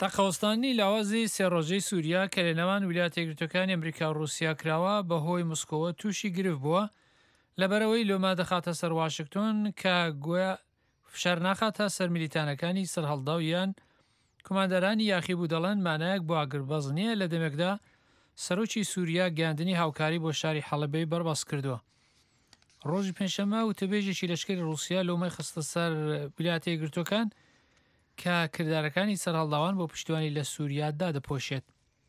تەقەوەستانی لاوازی سێڕۆژەی سووریا کە لە نێوان ویلایەتە یەکگرتووەکانی ئەمریکا و رووسیا کراوە بەهۆی مسکۆوە تووشی گرفت بووە لەبەرەوەی لۆما دەخاتە سەر واشنگتۆن کە گویا فشار ناخاتە سەر میلیتانەکانی سەرهەڵدا و یان کوماندەرانی یاخیبوو دەڵێن مانایەک بۆ ئاگربەز نییە لە دەمێکدا سەرۆکی سووریا گەاندنی هاوکاری بۆ شاری حەڵەبەی بەربەس کردووە. ڕۆژی پێنجشەممە وتەبێژێکی لەشکری رووسیا لۆمای خستە سەر ویلایەتە یەکگرتووەکان کە کردارەکانی سەرهەڵداوان بۆ پشتیوانی لە سووریادا دەپۆشێت.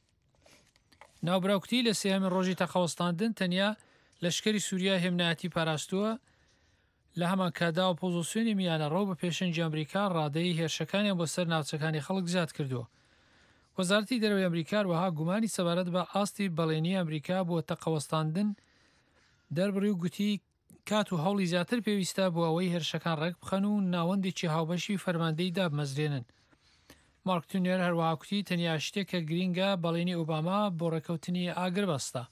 ناوبراوکتی لە سێهەمین ڕۆژی تەقەوەستاندن تەنیا لەشکری سووریا هێمنایەتی پاراستووە لە هەمان کادا ئۆپۆزیسیۆنی میانە ڕەو بە پێشەنگی ئەمریکا ڕادەی هێرشەکانیان بۆ سەر ناوچەکانی خەڵک زیاد کردووە. وەزارەتی دەرەوەی ئەمریکا وەها گومانی سەبارەت بە ئاستی بەڵێنی ئەمریکا بۆ تەقەوەستاندن دەربڕی و گوتی کات و هەوڵی زیاتر پێویستە بۆ ئەوەی هێرشەکان ڕێک بخەن و ناوەندێکی هاوبەشی فەرماندەی دابمەزرێنن. مارک تونێر هەروەها کوتی تەنیا شتێک کە گرینگە بەڵێنی ئۆباما بۆ ڕێکەوتنی ئاگربەستە.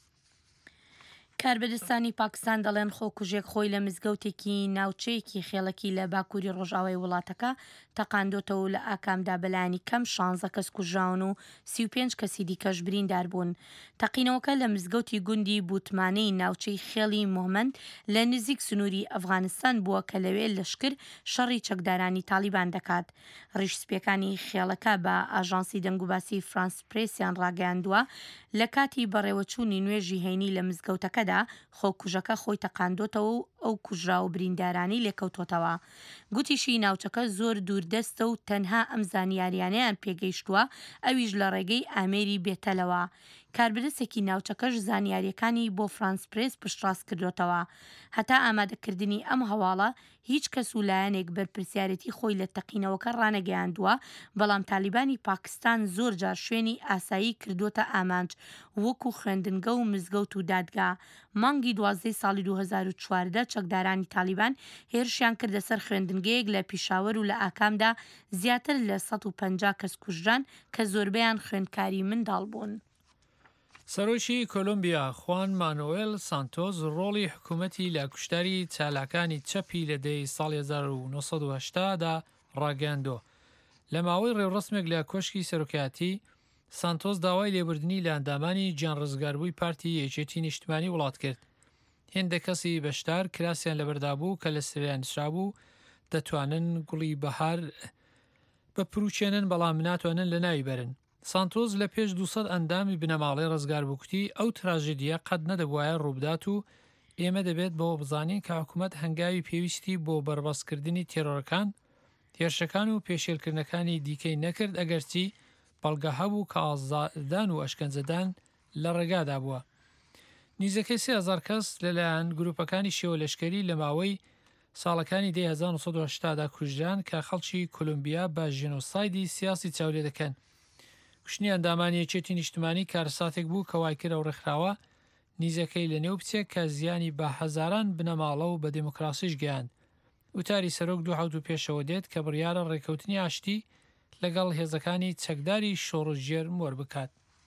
کاربەدەستانی پاکستان دەڵێن خۆکوژێک خۆی لە مزگەوتێکی ناوچەیەکی خێڵەکی لە باکووری ڕۆژاوای وڵاتەکە تەقاندۆتەوە لە ئاکامدا بەلایانی کەم 16 کەس کوژراون و 35 کەسی دیکەش بریندار بوون. تەقینەوەکە لە مزگەوتی گوندی بوتمانەی ناوچەی خێڵی موهمەند لە نزیک سنووری ئەفغانستان بووە کە لەوێ لەشکر شەڕی چەکدارانی تالیبان دەکات. ڕیشسپیەکانی خێڵەکە بە ئاژانسی دەنگوباسی فرانس پرێسیان ڕاگەیاندووە لە کاتی بەڕێوەچوونی نوێژی هەینی لە مزگەوتەکەدا خۆکوژەکە خۆی تەقاندۆتەوە و ئەو کوژرا و بریندارانی لێکەوتۆتەوە. گوتیشی ناوچەکە زۆر دووردەستە و تەنها ئەم زانیاریانیان پێگەیشتووە ئەویش لە ڕێگەی ئامێری بێتەلەوە. کاربرسێکی ناوچەکەش زانیاریەکانی بۆ فرانس پرێس پشتڕاست کردوتەوە. هەتا ئامادەکردنی ئەم هەواڵە هیچ کەس و لایەنێک بەرپرسیارەتی خۆی لە تەقینەوەکە ڕانەگەیاندووە، بەڵام تالیبانی پاکستان زۆر جار شوێنی ئاسایی کردوتە ئامانج وەکو خوێندنگە و مزگەوت و دادگا. مانگی 12 ساڵی 2014 چەکدارانی تالیبان هێرشیان کردە سەر خوێندنگەیەک لە پیشاوەر و لە ئاکامدا زیاتر لە 150 کەس کوژران کە زۆربیان خوێندکاری منداڵ بوون. سەرۆکی کۆلۆمبیا خوان مانوئێل سانتۆز ڕۆڵی حکوومەتی لە کوشتاری چالاکانی چەپی لە دەی ساڵی 1980دا ڕاگەاندووە. لە ماوەی ڕێوڕسمێک لە کۆشکی سەرۆکایەتی سانتۆز داوای لێبوردنی لە ئەندامانی گیانڕزگاربووی پارتی یەکێتی نیشتمانی وڵات کرد. هێندە کەسی بەشدار کراسیان لەبەردابوو کە لە سریان نووسرابوو دەتوانن گوڵی بەهار بەپروچێنن بەڵام ناتوانن لە ناوی بەرن. سانتۆز لە پێش 200 ئەندامی بنەماڵی ڕزگار بووکتی ئەو تراژدیە قەت نەدەبوایە ڕووبدات و ئێمە دەبێت بەوە بزانین کە حکوومەت هەنگاوی پێویستی بۆ بەربەستکردنی تێرۆرەکان، هێرشەکان و پێشێلکردنەکانی دیکەی نەکرد ئەگەرچی بەڵگە هەبوو کە ئازادان و ئەشکەنجەدان لە ڕێگادا بووە. نیزەکەی 3000 کەس لەلایەن گروپەکانی شێوە لەشکری لە ماوەی ساڵەکانی 1980دا کوژران کە خەڵکی کۆلۆمبیا بە ژینۆسایدی سیاسی چاولێ دەکەن. کوشتنی ئەندامانی یەکێتی نیشتمانی کارەساتێک بوو کە وایکرە و ڕێکخراوە نیزەکەی لە نێو بچێک کە زیانی بە هەزاران بنەماڵە و بە دموکراسیش گەیاند. وتاری سەرۆک 2 پێشەوە دێت کە بڕیارە ڕێکەوتنی ئاشتی لەگەڵ هێزەکانی چەکداری شۆڕژێر مۆر بکات.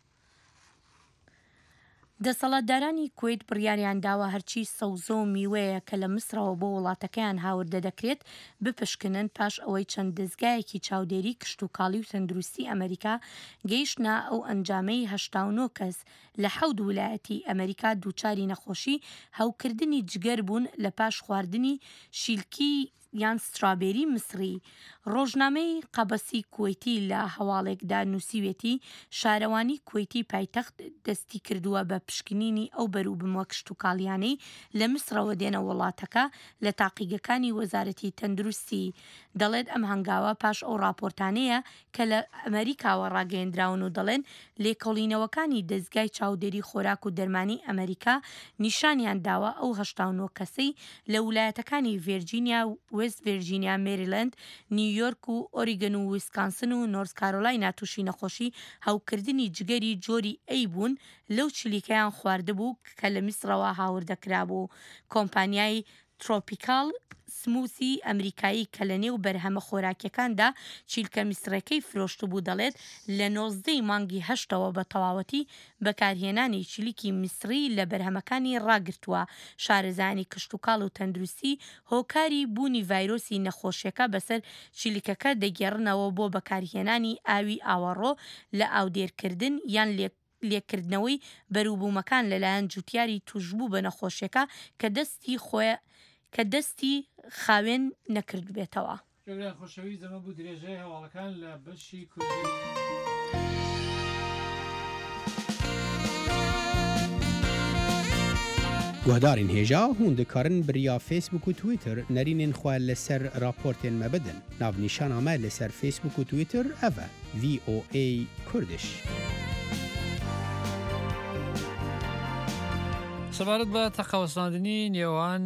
دەسەڵاتدارانی کوێت بڕیاریان داوە هەرچی سەوزە و میوەیە کە لە مسرەوە بۆ وڵاتەکەیان هاوردە دەکرێت بپشکنن پاش ئەوەی چەند دەستگایەکی چاودێری کشت و کاڵی و تەندروستی ئەمریکا گەیشتنا ئەو ئەنجامەی 89 کەس لە 7 ویلایەتی ئەمریکا دووچاری نەخۆشی هەوکردنی جگەر بوون لە پاش خواردنی شیلکی یان سترابێری مسری. ڕۆژنامەی قەبەسی کوێتی لە هەواڵێکدا نووسیوێتی شارەوانی کوێتی پایتەخت دەستی کردووە بە پشکنینی ئەو بەروبموە کشت و کاڵیانەی لە مسرەوە دێنە وڵاتەکە لە تاقیگەکانی وەزارەتی تەندروستی. دەڵێت ئەم هەنگاوە پاش ئەو راپۆرتانەیە کە لە ئەمریکاوە ڕاگەیەندراون و دەڵێن لێکۆڵینەوەکانی دەستگای چاودێری خۆراک و دەرمانی ئەمریکا نیشانیان داوە ئەو 89 کەسەی لە ویلایەتەکانی ڤێرجینیا، وێست ڤێرجینیا، مێریلەند، نیویۆرک و ئۆریگن و ویسکانسن و نۆرس کارۆلاینا تووشی نەخۆشی هەوکردنی جگەری جۆری ئەی بوون لەو چلیکەیان خواردبوو کە لە میسرەوە هاوردەکرا بوو. کۆمپانیای ترۆپیکال سموسی ئەمریکایی کە لە نێو بەرهەمە خۆراکیەکاندا چیلکە میسرەکەی فرۆشت بوو دەڵێت لە 19 مانگی هەشتەوە بە تەواوەتی بەکارهێنانی چیلکی میسری لە بەرهەمەکانی ڕاگرتووە. شارەزانی کشتتوکاڵ و تەندروستی هۆکاری بوونی ڤایرۆسی نەخۆشیەکە بەسەر چیلکەکە دەگێڕنەوە بۆ بەکارهێنانی ئاوی ئاوەڕۆ لە ئاودێرکردن یان لێکردنەوەی بەرووبوومەکان لەلایەن جوتیاری توشبوو بە نەخۆشیەکە کە دەستی خاوێن نەکرد بێتەوە. خۆشەوی زەمە بوو درێژەی هەواڵەکان لە بەشی کوردی. گوهدارین هێژا هون دikarin biriya Facebook û Twitter nerînên xwe li ser raportên me bidin. Navnîşana me li ser Facebook û Twitter ev e VOA Kurdish. سەبارەت بە تەقەوەستاندنی نێوان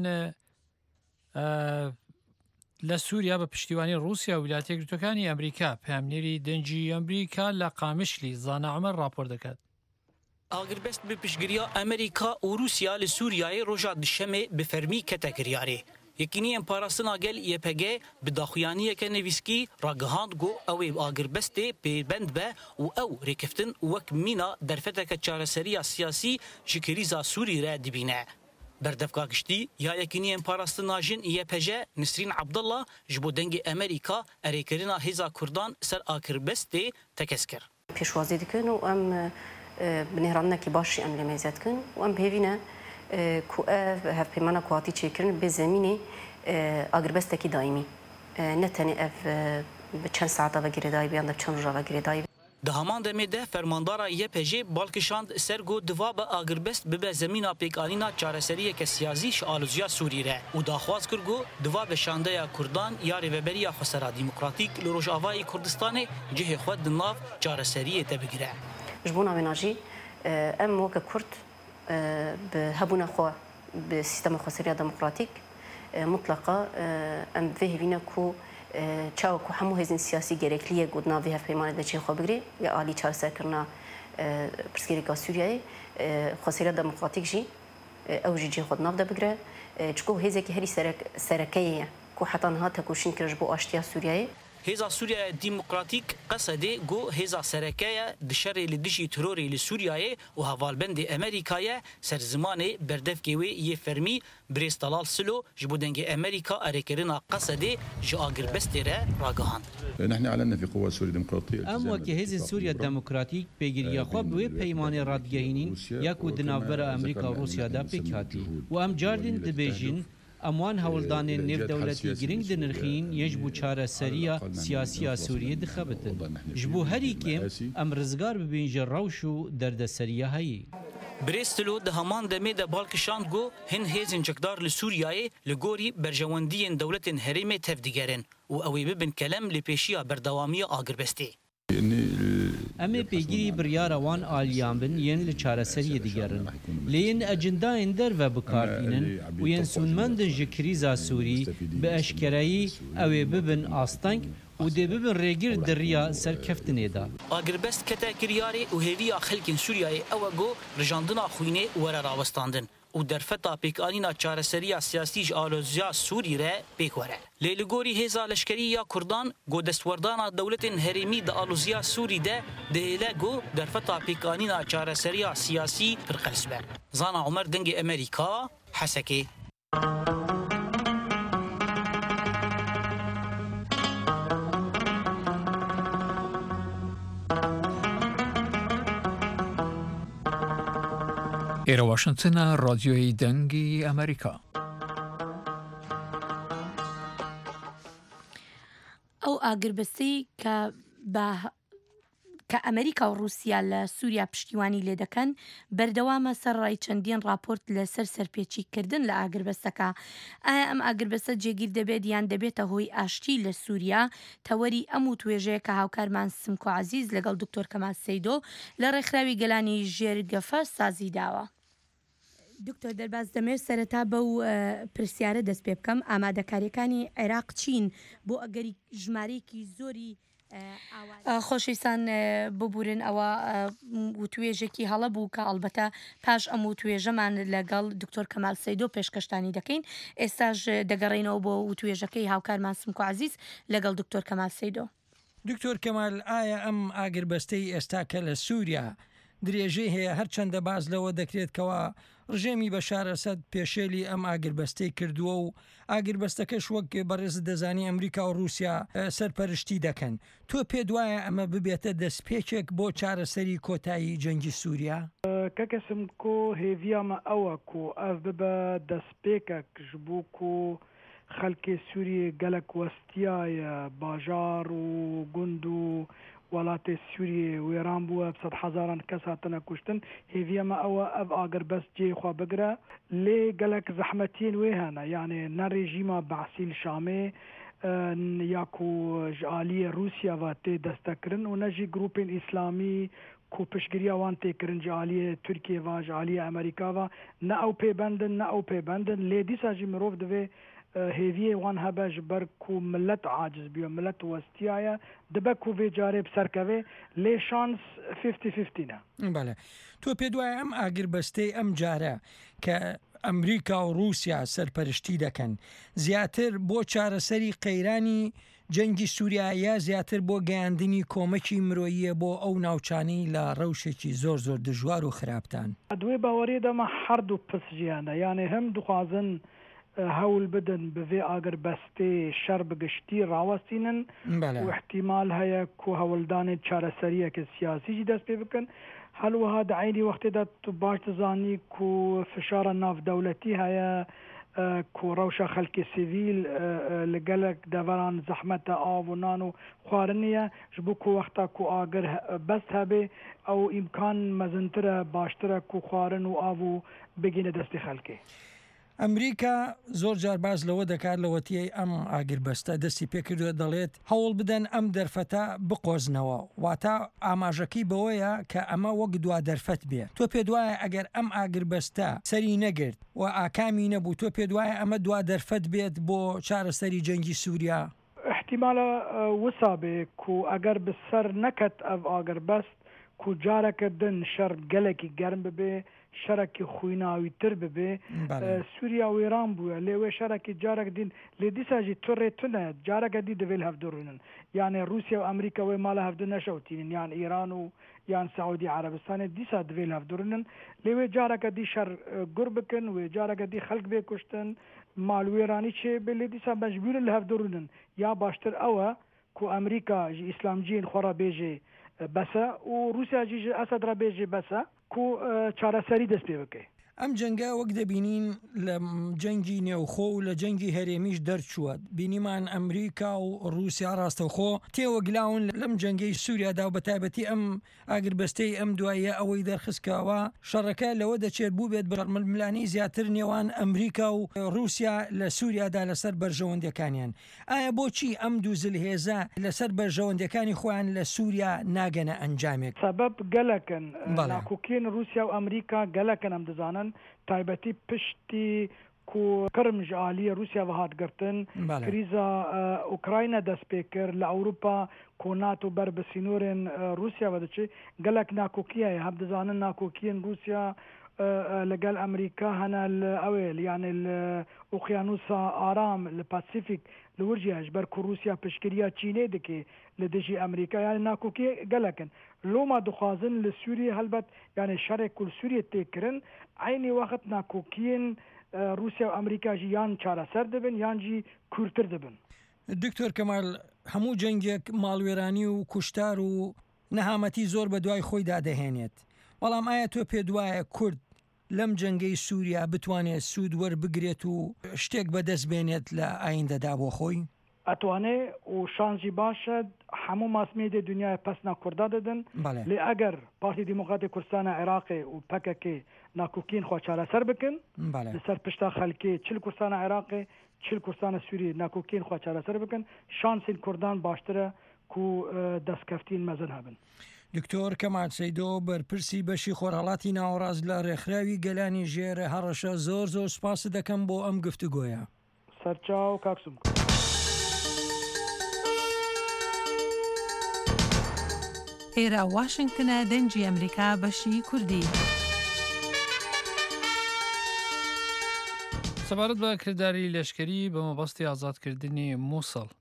لە سووریا بە پشتیوانی رووسیا و ویلایەتە یەکگرتووەکانی ئەمریکا پامنێری دەنجی ئەمریکا لە قامشلی زانا عومەر راپۆر دەکات. ئاگربەست bi piştgiriya Amerîka û Rûsya li Sûriyayê roja dişemê bi fermî kete kiryarê. Yekîniyên parastina gel YPG bi daxuyaniyeke nivîskî ragihand got ew ê agirbestê pêbend be û ew rêkeftin wek mîna derfeteke çareseriya siyasî ji krîza Sûrî re dibîne. Berdevka giştî ya yekîniyên parastina jin YPG Nisrîn Abdullah ji bo dengê Amerîka erêkirina hêza Kurdan ser agirbestê tekez kir. Pêşwazî dikin û em binêranekî başî em lê mêze dikin û em pêvîne ku ev hevpêmana ku hatî çêkirin bê zemînê agirbestekî daîmî. Ne tenê ev bi çend saeta vegirê dayî yan da çend roja vegirê dayî. Di heman demê de fermandara YPG balkişand ser got diva be agirbest bibe zemîna pêkanîna çareseriyeke siyasî ji alûziya Sûrî re û daxwaz kir got diva veşandeya Kurdan ya rêveberiya Xwesera Demokratîk li Rojavayê Kurdistanê cihê xwe di nav çareseriyê de bigire. Ji bo navê jî em weke Kurd bi hebûna xwe bi sîstema Xweseriya Demokratîk mutleqa em vê hêvîne ku çawa ku hemû hêzên siyasî gerekliye got navê hevpeymanê de çê xwe bigire ya alî çareserkirina pirsgirêka Sûriyayê Xweseriya Demokratîk jî ew jî cê xwe di nav de bigire çiko hêzekî herî serekeyê ye ku heta niha tekoşîn kir ji bo aştiya Sûriyayê. Hêza Sûriya Demokratîk qesedê got hêza serekeye di şerê li dijî terorê li Sûriyayê û hevalbendê Amerîkayê ser zimanê berdevkê wê yê fermî Birêz Delal Silo ji bo dengê Amerîka erêkirina qesedê ji agirbestê re ragihand. Em wekî hêzên Sûriya Demokratîk pêgiriya xwe bi wê peymanê radgehînîn ya ku di navbera Amerîka û Rûsya de pêk hatî û em cardîn dibêjin em wan hewldanên nêvdewletî giring dinirxîn yên ji bo çareseriya siyasiya Sûriyê dixebitin. Ji bo herî kêm em rizgar bibin ji rewş û derdeseriya heyê. Birêz Silo di heman demê de balkişand got hin hêzên çekdar li Sûriyayê li gorî berjewendiyên dewletên herêmê tev digerin û ew ê bibin kelem lê pêşiya berdewamiya agirbestê. Em ê pêgirî biryara wan aliyan bin yên li çareseriyê digerin. Lê yên ecendayên derve bikarbînin û yên sûnmendin ji krîza Sûrî bi eşkereyî ew ê bibin asteng û dê bibin rêgir di riya serkeftinê de. Agirbest kete kiryarê û hêviya xelkên Sûriyayê ew e got rijandina xwînê were rawestandin û derfeta pêkanîna çareseriya siyasî ji alûziya Sûrî re pêk were. Lê li gorî hêza leşkerî ya Kurdan got destwerdana dewletên herêmî di alûziya Sûrî de dihêle got derfeta pêkanîna çareseriya siyasî pir qels be. Zana Umer dengê Amerîka Hesekê. ئێرە واشنگتنە ڕادیۆی دەنگی ئەمریکا. ئەو ئاگربەسەی کە ئەمریکا و رووسیا لە سووریا پشتیوانی لێ دەکەن بەردەوامە سەرڕای چەندین راپۆرت لەسەر سەرپێچیکردن لە ئاگربەستەکە. ئایا ئەم ئاگربەسە جێگیر دەبێت یان دەبێتە هۆی ئاشتی لە سووریا؟ تەوەری ئەم و توێژەیە کە هاوکارمان سمکۆ عەزیز لەگەڵ دکتۆر کەمال سەیدۆ لە ڕێکخراوی گەلانی ژێرگەفە سازی داوە. دکتۆر دەرباز دەمێت سەرەتا بەو پرسیارە دەست پێ بکەم ئامادەکاریەکانی عێراق چین بۆ ئەگەری ژمارەیەکی زۆری خۆشەویستان ببورن ئەوە وتوێژێکی هەڵە بوو کە ئەڵبەتە پاش ئەم وتوێژەمان لەگەڵ دکتۆر کەمال سەیدۆ پێشکەشتانی دەکەین ئێستاش دەگەڕێنەوە بۆ وتوێژەکەی هاوکارمان سمکو عەزیز لەگەڵ دکتۆر کەمال سەیدۆ. دکتۆر کەمال ئایا ئەم ئاگربەستەی ئێستا کە لە سووریا درێژەی هەیە هەرچەندە باز لەوە دەکرێتکەوە ڕژێمی بەشار ئەسەد پێشێلی ئەم ئاگربەستەی کردووە و ئاگربەستەکەش وەک بەڕێز دەزانی ئەمریکا و رووسیا سەرپەرشتی دەکەن. تۆ پێ دوایە ئەمە ببێتە دەستپێکێک بۆ چارەسەری کۆتایی جەنگی سووریا؟ کەکەسم کۆ هێڤیامە ئەوە کو ئەف ببە دەستپێکێک ji بۆ کو خەلکێ سووریە gelek westiyayە باژار و گوند و وڵاتێ سووریێ وێران بووە 100,000 کەس هاتنە کوشتن هێڤیەمە ئەوە ئەف ئاگربەست جێخوا بگرە لێ gelek زەحمەتین وێ هەنە یانێ نە رێژیما بەعسیل شامێ یاکو ji aliyê Rûsyava tê destekirin û ne jî grûpên îslamî ku piştgiriya wan têkirin ji aliyê Tirkiye va ji aliyê Amerîka va ne ew pêbendin ne ew pêbendin lê dîsa jî mirov divê هێڤیە وان هەبە ji ber ku millet aciz biyo millet westiyaye dibe ku vê carê bi serkevê lê şans 50-50 ne. بەڵێ تۆ پێ دوایە ئەم ئاگربەستەی ئەم جارە کە ئەمریکا و رووسیا سەرپەرشتی دەکەن زیاتر بۆ چارەسەری قەیرانی جەنگی سووریا یا زیاتر بۆ گەیاندنی کۆمەکی مرۆییە بۆ ئەو ناوچانەی لە ڕەوشێکی زۆر زۆر دژوار و خراپتان؟ دوێ باوەڕێ دەمە هەردوو پسژیانە یانێ هەم دخوازن هەول بدن بەvê ئاگربەستێ شەر بگشتی ڕاوەستینن و احتیمال هەیە کو هەوڵدانێت چارەسەریەکە سیاسیجی دەست پێ بکەن هەروەها دعینی وەختێدا تو باش دەزانی کو فشارە ناودەوڵەتی هەیە کو ڕەوشە خەلکی سیڤیل لەگەلک دەڤەران زەحمەتە ئاو و نان و خواردنیە ji بۆ کو وەختا کو ئاگر بەست هەبێ ئەو ئیمکان مەزنترە باشترە کو خواردن و ئاو و بگینە دەستی خەلکێ. ئەمریکا زۆر جار باز لەوە دەکات لەوەتیەی ئەم ئاگربەستە دەستی پێکردووە دەڵێت هەوڵ بدەن ئەم دەرفەتە بقۆزنەوە واتە ئاماژەکەی بەوەیە کە ئەمە وەک دوا دەرفەت بێ. تۆ پێ دوایە ئەگەر ئەم ئاگربەستە سەری نەگرت و ئاکامی نەبوو تۆ پێ دوایە ئەمە دوا دەرفەت بێت بۆ چارەسەری جەنگی سووریا؟ احتیمالە وسا بێ کو ئەگەر بسەر نەکەت ئەv ئاگربەست کو جارەکە دن شەر gelekî germ bibe şerekî xwînawîtir bibe Sûriya wêran bûye lê wê şerekî carek dîn lê dîsa jî turê tune careke dî divê hevdurûnin yani Rusya û Amerîka wê mala hevdû neşewtînin yan İran û yan Saûdî Erebistanê dîsa divê hevdurûnin lê wê careke dî şer gur bikin wê careke dî xelk vê kuştin malwêranî çê bê lê dîsa mecbûrin li hevdurûnin ya baştir ew e ku Amerîka ji îslamciyên xwe re bêje بەسە و رووسیا جی ئەسەد ڕەبێژێ بەسە کو چارەسەری دەست پێ بکەی. ئەم جەنگە وەک دەبینین لە جەنگی نێوخۆ و لە جەنگی هەرێمیش دەرچووە بینیمان ئەمریکا و رووسیا ڕاستەوخۆ تێوەگلاون لەم جەنگەی سووریادا و بەتایبەتی ئەم ئاگربەستەی ئەم دوایە ئەوەی دەرخستکەوە شەڕەکە لەوە دەچێت بوو بێت بەرململانی زیاتر نێوان ئەمریکا و رووسیا لە سووریادا لەسەر بەرژەوەندەکانیان. ئایا بۆچی ئەم دوو زلهێزە لەسەر بەرژەوەندەکانی خۆیان لە سووریا ناگەنە ئەنجامێک؟ سەبەب گەلەکن ناکۆکیین رووسیا و ئەمریکا گەلەکن ئەم دەزانن تایبەتی پشتی کو کرمج عالیە رووسیا هاتگرتن کریزا ئوکراینە دەست پێ کرد لە ئەوروپا کو ناتۆ بەر بە سینۆرێن رووسیا دەچێ gelek ناکۆکیە هەب دەزانن ناکۆکیین رووسیا لەگەل ئەمریکا هەنە ئەوێ یانێ ئۆقیانوسا ئارام لە پاسیفیک لە ورجیاش بەر کو رووسیا پشتگیریە چینێ دکێ لە دژی ئەمریکا یانی ناکۆکی gelekن لۆما دخوازن لە سووریە هەلبەت یانێ شەرێک کول سووریە تێکردن عینی وەخت ناکۆکیین رووسیا و ئەمریکاژی یان چارەسەر دەبن یانجی کورتتر دەبن. دکتۆر کەمال هەموو جەنگێک ماڵوێرانی و کوشتار و نەهامەتی زۆر بە دوای خۆی دادەهێنێت بەڵام ئایا تۆ پێ دوایە کورد لەم جەنگەی سووریا بتوانێت سوود وەربگرێت و شتێک بەدەست بێنێت لە ئایندەدا بۆ خۆی؟ ئەتوانێ و شانجی باشە هەموو ماسمێدە دنیای پەسنا کووردا دەدن لێ ئەگەر پارتی دیموکراتی کوردستانە عێراقی و پەکەکێ ناکۆکیین خوا چارەسەر بکن لەسەر پشتا خەلکێ چل کوردستانە عێراقی چل کوردستانە سووری ناکۆکیین خوا چارەسەر بکن شانسین کوردان باشترە کو دەستکەفتین مەزن هەبن. دکتۆر کەمال سەیدۆ بەرپرسی بەشی خۆرهەڵاتی ناوەڕاست لە ڕێکخراوی گەلانی ژێر هەڕەشە زۆر سوپاس دەکەم بۆ ئەم گفتوگۆیە. سەرچاو کاکسم. ئێرە واشنگتنە دەنجی ئەمریکا بەشی کوردی. سەبارەت بە کردداری لەشکری بە مەبەستی ئازادکردنی مووسڵ.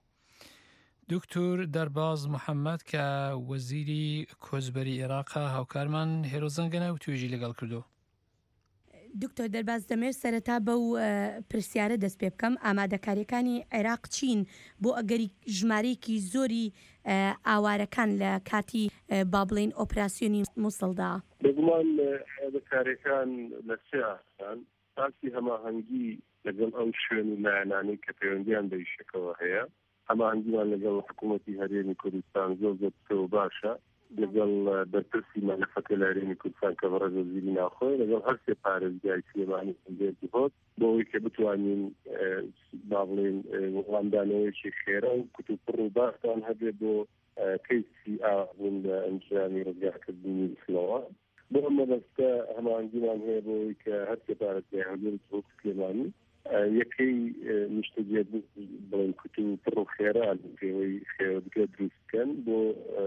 دکتۆر دەرباز محەممەد کە وەزیری کۆزبەری عێراقا هاوکارمان هێرۆزەنگەنە و توێژی لەگەڵ کردو. دکتۆر دەرباز دەمێت سەرەتا بەو پرسیارە دەست پێ بکەم ئامادەکاریەکانی عێراق چین بۆ ئەگەری ژمارەیەکی زۆری ئاوارەکان لە کاتی با بڵێن ئۆپراسیۆنی مووسڵدا. بگومان ئامادەکاریەکان لە سێ ئاسان باسی هەماهەنگی لەگەڵ ئەو شوێن و لایەنانەی کە پەیوەندیان بە یشەکەوە هەیە، هەماهەنگیمان لەگەڵ حکوومەتی هەرێمی کوردستان زۆر زۆر باشە، لەگەڵ بەرپرسی مەلەفەکە لە هەرێمی کوردستان کە بەڕێز وەزیری ناوخۆی، لەگەڵ هەر سێ پارێزگای سلێمانی سندێتی هۆت بۆ ئەوەی کە بتوانین با بڵێن وەڵامدانەوەیەکی خێرا و کتوپڕ و باشتان هەبێت بۆ کەیسی ئاون لە ئەنجامی ڕزگارکردنی سلەوە. بۆ ئەمە دەستە هەماهەنگیمان هەیە بۆ ئەوەی کە هەر سێ پارێزگای هەولێری هۆت سلێمانی یەکەی نیشتەجێت بڵێن کتوپڕ و خێرا پێوەی خێوەدگە دروست بکەن بۆ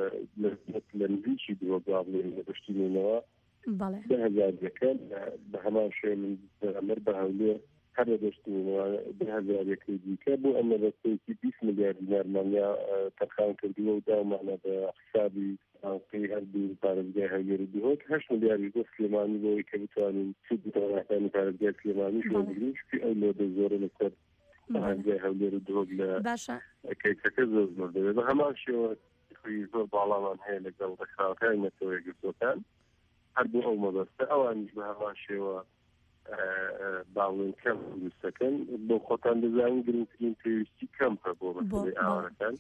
لە نزیکی درۆ با بڵێن لە بەشتینەوە 10,000 دەکەن بە هەمان شوێن ئەمەر بە هەولێر هەر لە بەشتینەوە 10,000 یەکەی دیکە بۆ ئەمە دەستەیەکی 20 ملیار دینارمانیا تەرخان کردووە و داومانە بە حسابی ئەنقی هەردوو پارێزگای هەولێر دوهۆت 8 ملیاری بۆ سلێمانی بۆەوەی کە بتوانین سود بتوانەکانی پارێزگای سلێمانی شۆگرین شتی ئەو لۆدە زۆرە لەسەر پارێزگای هەولێر دوهۆت لە کەیسەکە زۆر زۆر دەوێت بە هەمان شێوە خوی زۆر باڵامان هەیە لەگەڵ ڕێکخراوەکانی نەتەوە یەکگرتوەکان هەر بۆ ئەو مەبەستە ئەوانیش بە هەمان شێوە باڵێن کەم دروستەکەن بۆ خۆتان دەزانین گرنگترین پێویستی کەمپە بۆ مەسەلەی ئاوارەکان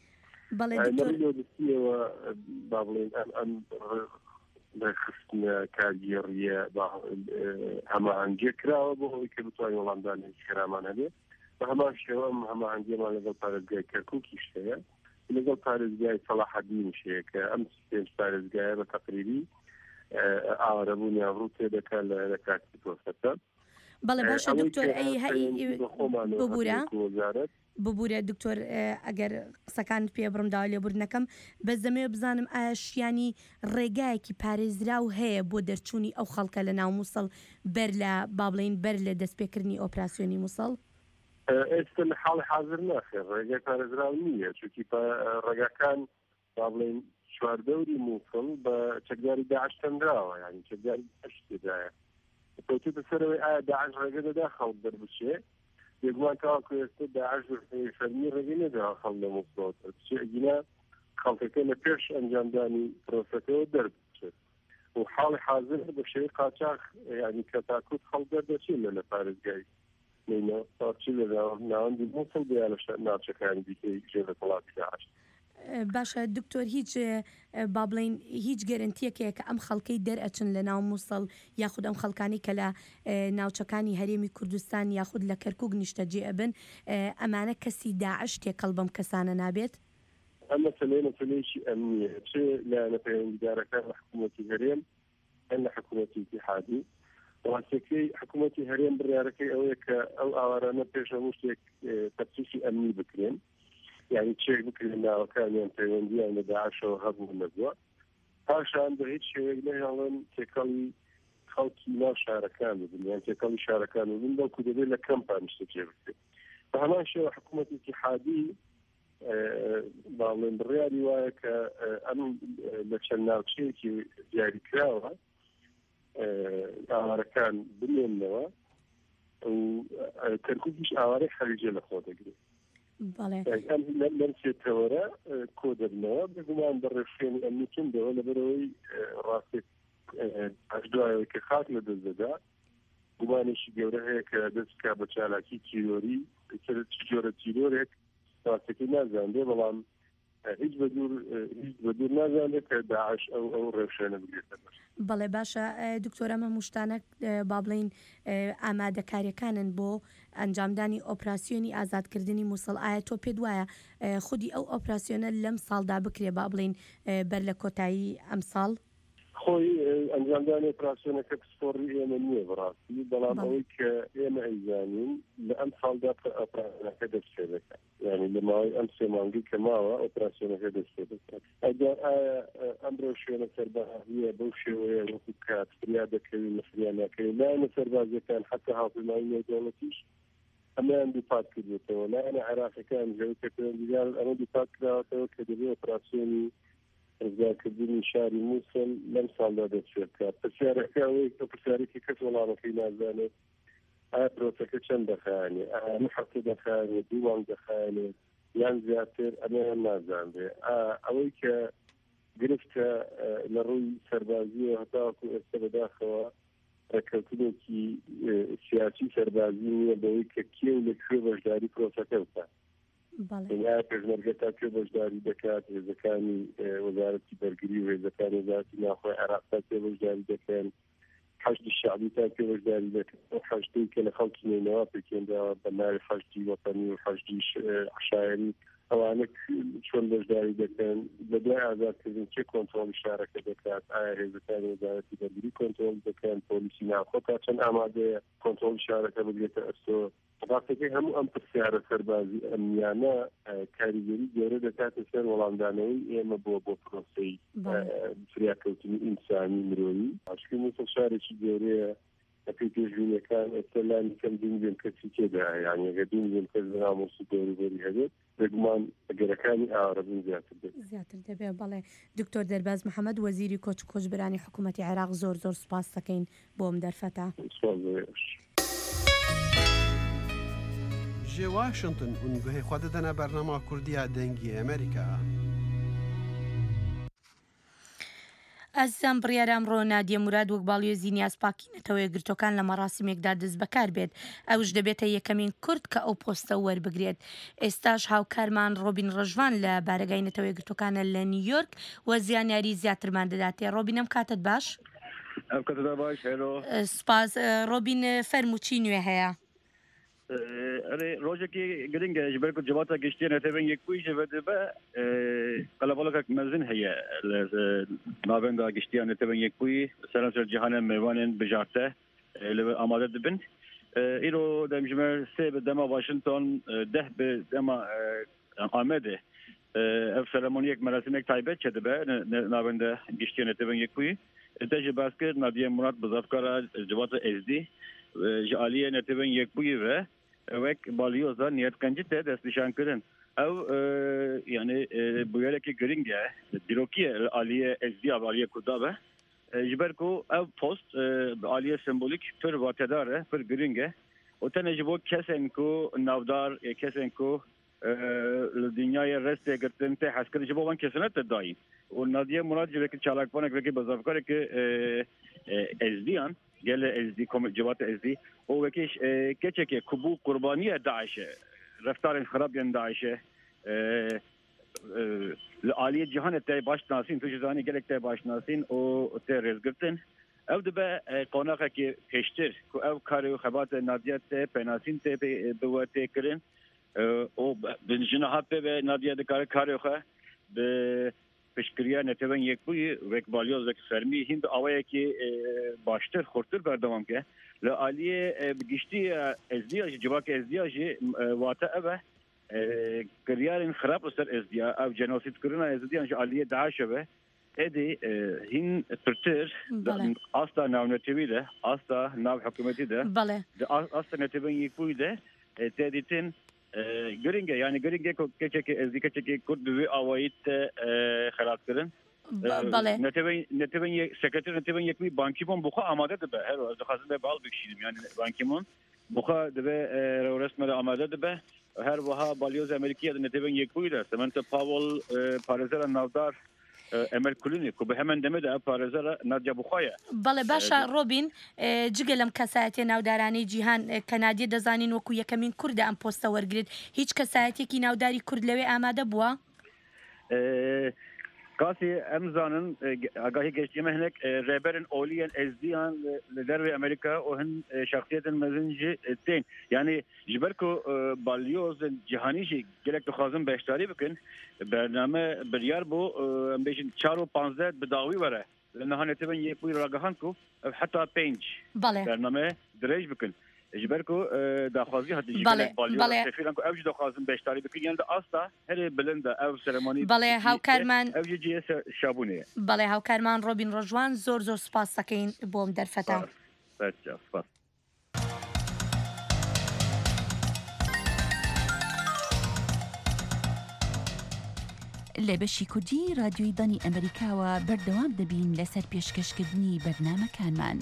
دەستیەوە با بڵێن ئەم خستنە کارگێڕیە هەماهەنگیە کراوە بۆ ئەوەی کە بتوانین وەڵامدانێکی خێرامان هەبێت بە هەمان شێوە هەماهەنگیەمان لەگەڵ پارێزگای کەرکووکیش هەیە لەگەڵ پارێزگای سەلاحەدینیش هەیە کە ئەم پێنج پارێزگایە بە تەقریبی ئاوارەبوونی ئەڕوو تێدەکات لە کاتی پرۆسەکە. بەڵێ باشە دکتۆر ببوورە دکتۆر ئەگەر قسەکان پێ بڕمداوە لێبوردنەکەم بەس دەمەوێت بزانم ئاشیانی ڕێگایەکی پارێزراو هەیە بۆ دەرچوونی ئەو خەڵکە لە ناو مووسڵ بەر لە بابڵین بەر لە دەستپێکردنی ئۆپراسیۆنی مووسڵ ئێستا لە حاڵی حاضر ناخێت ڕێگای پارێزراو نییە چونکی ڕێگاکان بابڵین چواردەوری مووسڵ بە چەکداری داعش تەندراوە یعنی چەکداری داعش تێدایە کەوتوتە سەرەوەی ئایا داعش ڕێگە دەدا خەڵک دەربچێ یەکمان تاواکو ئێستا داعش فەرمی ڕێگەی نەدا خەڵک لە مووسڵ ئەگینا خەڵکەکە لە پێش ئەنجامدانی پرۆسەکەەوە دەربچێت و حاڵی حاضر بە شێوەی قاچاق ینی کە تاکوت خەڵک دەردەچێت لە پارێزگای چی لە ناوەندی مووسڵ بیا لە ناوچەکانی دیکەی جێ لە وڵاتی داعش. باشە دکتۆر هیچ با بڵین هیچ گەرنتیەکەیە کە ئەم خەڵکەی دەرئەچن لە ناو مووسڵ یاخود ئەم خەڵکانی کە لە ناوچەکانی هەرێمی کوردستان یاخود لە کەرکووک نیشتەجێ ئەبن ئەمانە کەسی داعش تێکەڵ بەم کەسانە نابێت؟ ئەم مەسەلەیەکی ئەمنیە چێ لایەنە پەیوەندیدارەکان لە حکوومەتی هەرێم هەن لە حکوومەتی ئیتیحادی ڕاستەکەی حکوومەتی هەرێم بڕیارەکەی ئەوەیە کە ئەو ئاوارانە پێش هەموو شتێک تەفتیشی ئەمنی بکرێن یعنی چێک بکرێن ناوەکانیان پەیوەندیان لە داعشەوە هەبوو نەبووە پاشان بە هیچ شێوەیەک نەهێڵن تێکەڵی خەڵکی ناو شارەکان ببن یان تێکەڵی شارەکان ببن بەڵکو دەبێت لە کەمپان نیشتەجێ بکرێت بە هەمان شێوە حکوومەتی ئیتیحادی باڵێن بڕیاری وایە کە ئەم لە چەند ناوچەیەکی دیاریکراوە ئاوارەکان بمێننەوە و کەرکووکیش ئاوارەی خەریجە لە خۆ دەگرێت لەم سێتەوەرە کۆ دەبنەوە بگومان بە ڕێشێنی ئەمنیتوندەوە لەبەرەوەی ڕاستی ئەشدوایەوە کە خاک لە دەست دەدا گومانێکی گەورە هەیە کە دەستکا بە چالاکی تیرۆری چ جۆرە تیرۆرێک ڕاستەکەی نازاندێ بەڵام هیچ بە دوور نازانێت کە داعش ئەو ڕێوشێنە بگرێتە بەر. بەڵێ باشە دکتۆرە ئەمە مشتانە با بڵین ئامادەکاریەکانن بۆ ئەنجامدانی ئۆپراسیۆنی ئازادکردنی مووسڵ. ئایا تۆ پێت وایە خودی ئەو ئۆپراسیۆنە لەم ساڵدا بکرێ با بڵین بەر لە کۆتایی ئەم ساڵ؟ خۆی ئەنجامدانی ئۆپراسیۆنەکە پسپۆڕی ئێمە نییە بەڕاستی، بەڵام ئەوەی کە ئێمە ئەیزانین لە ئەم ساڵدا ئۆپراسیۆنەکە دەست پێ دەکات، یعنی لە ماوەی ئەم سێ مانگی کە ماوە ئۆپراسیۆنەکە دەست پێ دەکات. ئەگەر ئایا ئەمڕۆ شوێنە سەربازیە بەو شێوەیە وەکو کات فریا دەکەوی لەفریا ناکەوی لایەنە سەربازیەکان حتا هاوپەیمانی نێودەوڵەتیش ئەمەیان دووپات کردوێتەوە، لایەنە عێراقیەکان ژەوتە پەیوەندیدار ئەمە دووپات کراوەتەوە کە دەبێت ئۆپراسیۆنی ڕزگارکردنی شاری مووسڵ لەم ساڵدا دەچێتکات. پرسیارەکە ئەوەی کە پرسیارێکی کەس وەڵامەکەی نازانێت ئایا پرۆسەکە چەند دەخایێنێ، ئایا هەفتە دەخایێنێت، دوو مانگ دەخایێنێت یان زیاتر، ئەمەیان نازانرێ. ئەوەی کە گرفتە لە ڕووی سەربازیە هەتاوەکو ئێستا بەداخەوە ڕێککەوتنێکی سیاسی سەربازی نییە بەوەی کە کێ و لەکوێ بەشداری پرۆسەکە بکات. پێشمەرگە تا پێ بەشداری دەکات، هێزەکانی وەزارەتی بەرگری و هێزەکانی وەزارەتی ناوخۆی عێراق تا پێ بەشداری دەکەن، حەشدی شعبی تا پێ بەشداری دەکەن، حەشدەی کە لە خەڵکی نێنەوە پێکێنراوە بە ناوی حەشدی وەتەنی و حەشدی عشایری، ئەوانە چۆن بەشداری دەکەن، لە دوای ئازادکردن چه کۆنترۆلی شارەکە دەکات، ئایا هێزەکانی وەزارەتی بەرگری کۆنترۆل دەکەن، پۆلیسی ناوخۆ تا چەند ئامادەیە کۆنترۆلی شارەکە بگرێتە ئەستۆ. ڕاستەکەی هەموو ئەم پرسیارە سەربازی ئەمیانە کاریگەری گەورە دەکاتە سەر وەڵامدانەوەی ئێمە بۆ پرۆسەی فریاکەوتنی ئینسانی مرۆیی. ئاشکی مووسڵ شارێکی گەورەیە ئەپی پێشبینیەکان ئێستا لانی کەم 2 ملیۆن کەسی تێدا، یعنی ئەگەر 2 ملیۆن کەس نامۆسی دەوروبەری هەبێت بێگومان ئەگەرەکانی ئاوارەبوون زیاتر دەبێت. بەڵێ دکتۆر دەرباز محەممەد وەزیری کۆچ و کۆچبرانی حکوومەتی عێراق زۆر سوپاس دەکەین بۆ ئەم دەرفەتە. جێ واشنگتن ئونگوهی خوا دەدەنە بەرنامە کوردیا دەنگی ئەمریکا. ئەزیزان بڕیارە ئەمڕۆ نادیە موراد وەک باڵیۆزی نیازپاکینەتەوەی گرتوەکان لە مەراسیمێکدا دەست بەکار بێت، ئەوش دەبێتە یەکەمین کورد کە ئەو پۆستە وەربگرێت. ئێستاش هاوکارمان ڕۆبین ڕەژوان لە بارگای نەتەوەی گرتوەکانە لە نیویۆرک وە زیانیاری زیاترمان دەداتێ. ڕۆبین ئەم کاتت باش؟ سپاس. ڕۆبین فەرموچی نوێ هەیە؟ ڕۆژێکی گرنگە ji ber ku civata giştiye netebên yekbûyî ji ve dibe qelebalekek mezin heye navenda giştiya netebên yekbûyî seran ser cîhanên mêvanên bijarte li ve amade dibin. Îro dem ji me sê bi dema Washington 10 bi dema Amedê ev seremoniyek merasimek taybet çedibe navenda giştiya netebên yekbûyî. Te ji baskir Nadiye Murad bi zafkara civata ezdî ji aliyê netebên yekbûyî ve wek balyoza niyetkancî te destnîşankirin. Ew yani bu yerekî giring e dîrokiye aliyê ezdiya aliyê Kurda be ji ber ku ev post aliyê sembolîk pir watedar e pir giring e û tenê ji bo kesên ku navdar kesên ku li dinyayê restê girtin tê hezkirin ji bo wan kesine te dayîn û Nadiye Murad ji vekî çalakvanek vekî bezavkarekî ezdiyan gele ezdî civata ezdî û wekî keçekê ku bû qurbaniye Daişê reftarên xirab yên Daişê li aliyê cîhanê te baş nasîn tu ji zanî gelek te baş nasîn û te rêzgirtin ew dibe qonaqekî pêştir ku ew karê û xebatê Nadiye te penasîn te bi we tê kirin û bi jina hat pê ve Nadiye dikare karê xwe bi piştgiriya netewên yekbûyî wek balyoz wek fermî hîn bi awayekî baştir xurtir berdewam ke li aliyê giştiya ezdiya jî civakê ezdiya jî wate ev e kiryarên xirab li ser ezdiya ev cenosîdkirina ezdiyan ji aliyê Daişê ve êdî hîn pirtir asta navnetewî de asta nav hikûmetî de asta netewên yekbûyî de tê dîtin giring e yani giring e keçekê ezdî keçekê Kurd bi vê awayî te xelatkirin. Netewên sekreter netewên yekbûyî Ban Ki-moon bixwe amade dibe her ez dixwazim te bal bikişînim yani Ban Ki-moon bixwe dibe rewresmere amade dibe her wiha balyoz Amerîkîya netewên yekbûyî de Samantha Powell parêzera navdar Emel Kulînî ku bi hemen demê de ev parêzera Nadia Buxwe ye. بەڵێ باشە ڕۆبین جگە لەم کەسایەتێ ناودارانەی جیهان کە نادیە دەزانین وەکو یەکەمین کوردە ئەم پۆستە وەرگرێت هیچ کەسایەتێکی ناوداری کورد لەوێ ئامادە بووە؟ قاسي امزانن اگاهی گشتیم هناك رهبرن اوليا ازديان لدرب امريكا وهن شخصيه مزنج تين يعني جبركو باليوز جهاني جلك تخازن باشتاري بكن برنامه بريار بو امبيشن 4 و 15 بداوي وره لانه هنتبن يبوي راغهانكو حتى بينج برنامه دريج بكن جبركو داخوازی هات جیبل بالیو سفیران کو اوج داخوازن بهشتاری بکن یعنی استا هر بلند او سرمانی بله هاوکارمان اوج جی شابونه بله هاوکارمان روبین ڕۆژوان زۆر سپاس دەکەین بۆم دەرفەتە سپاس لە بەشی کوردی رادیۆی دانی ئەمریکاوە بەردەوام دەبین لەسەر پێشکەشکردنی بەرنامەکانمان.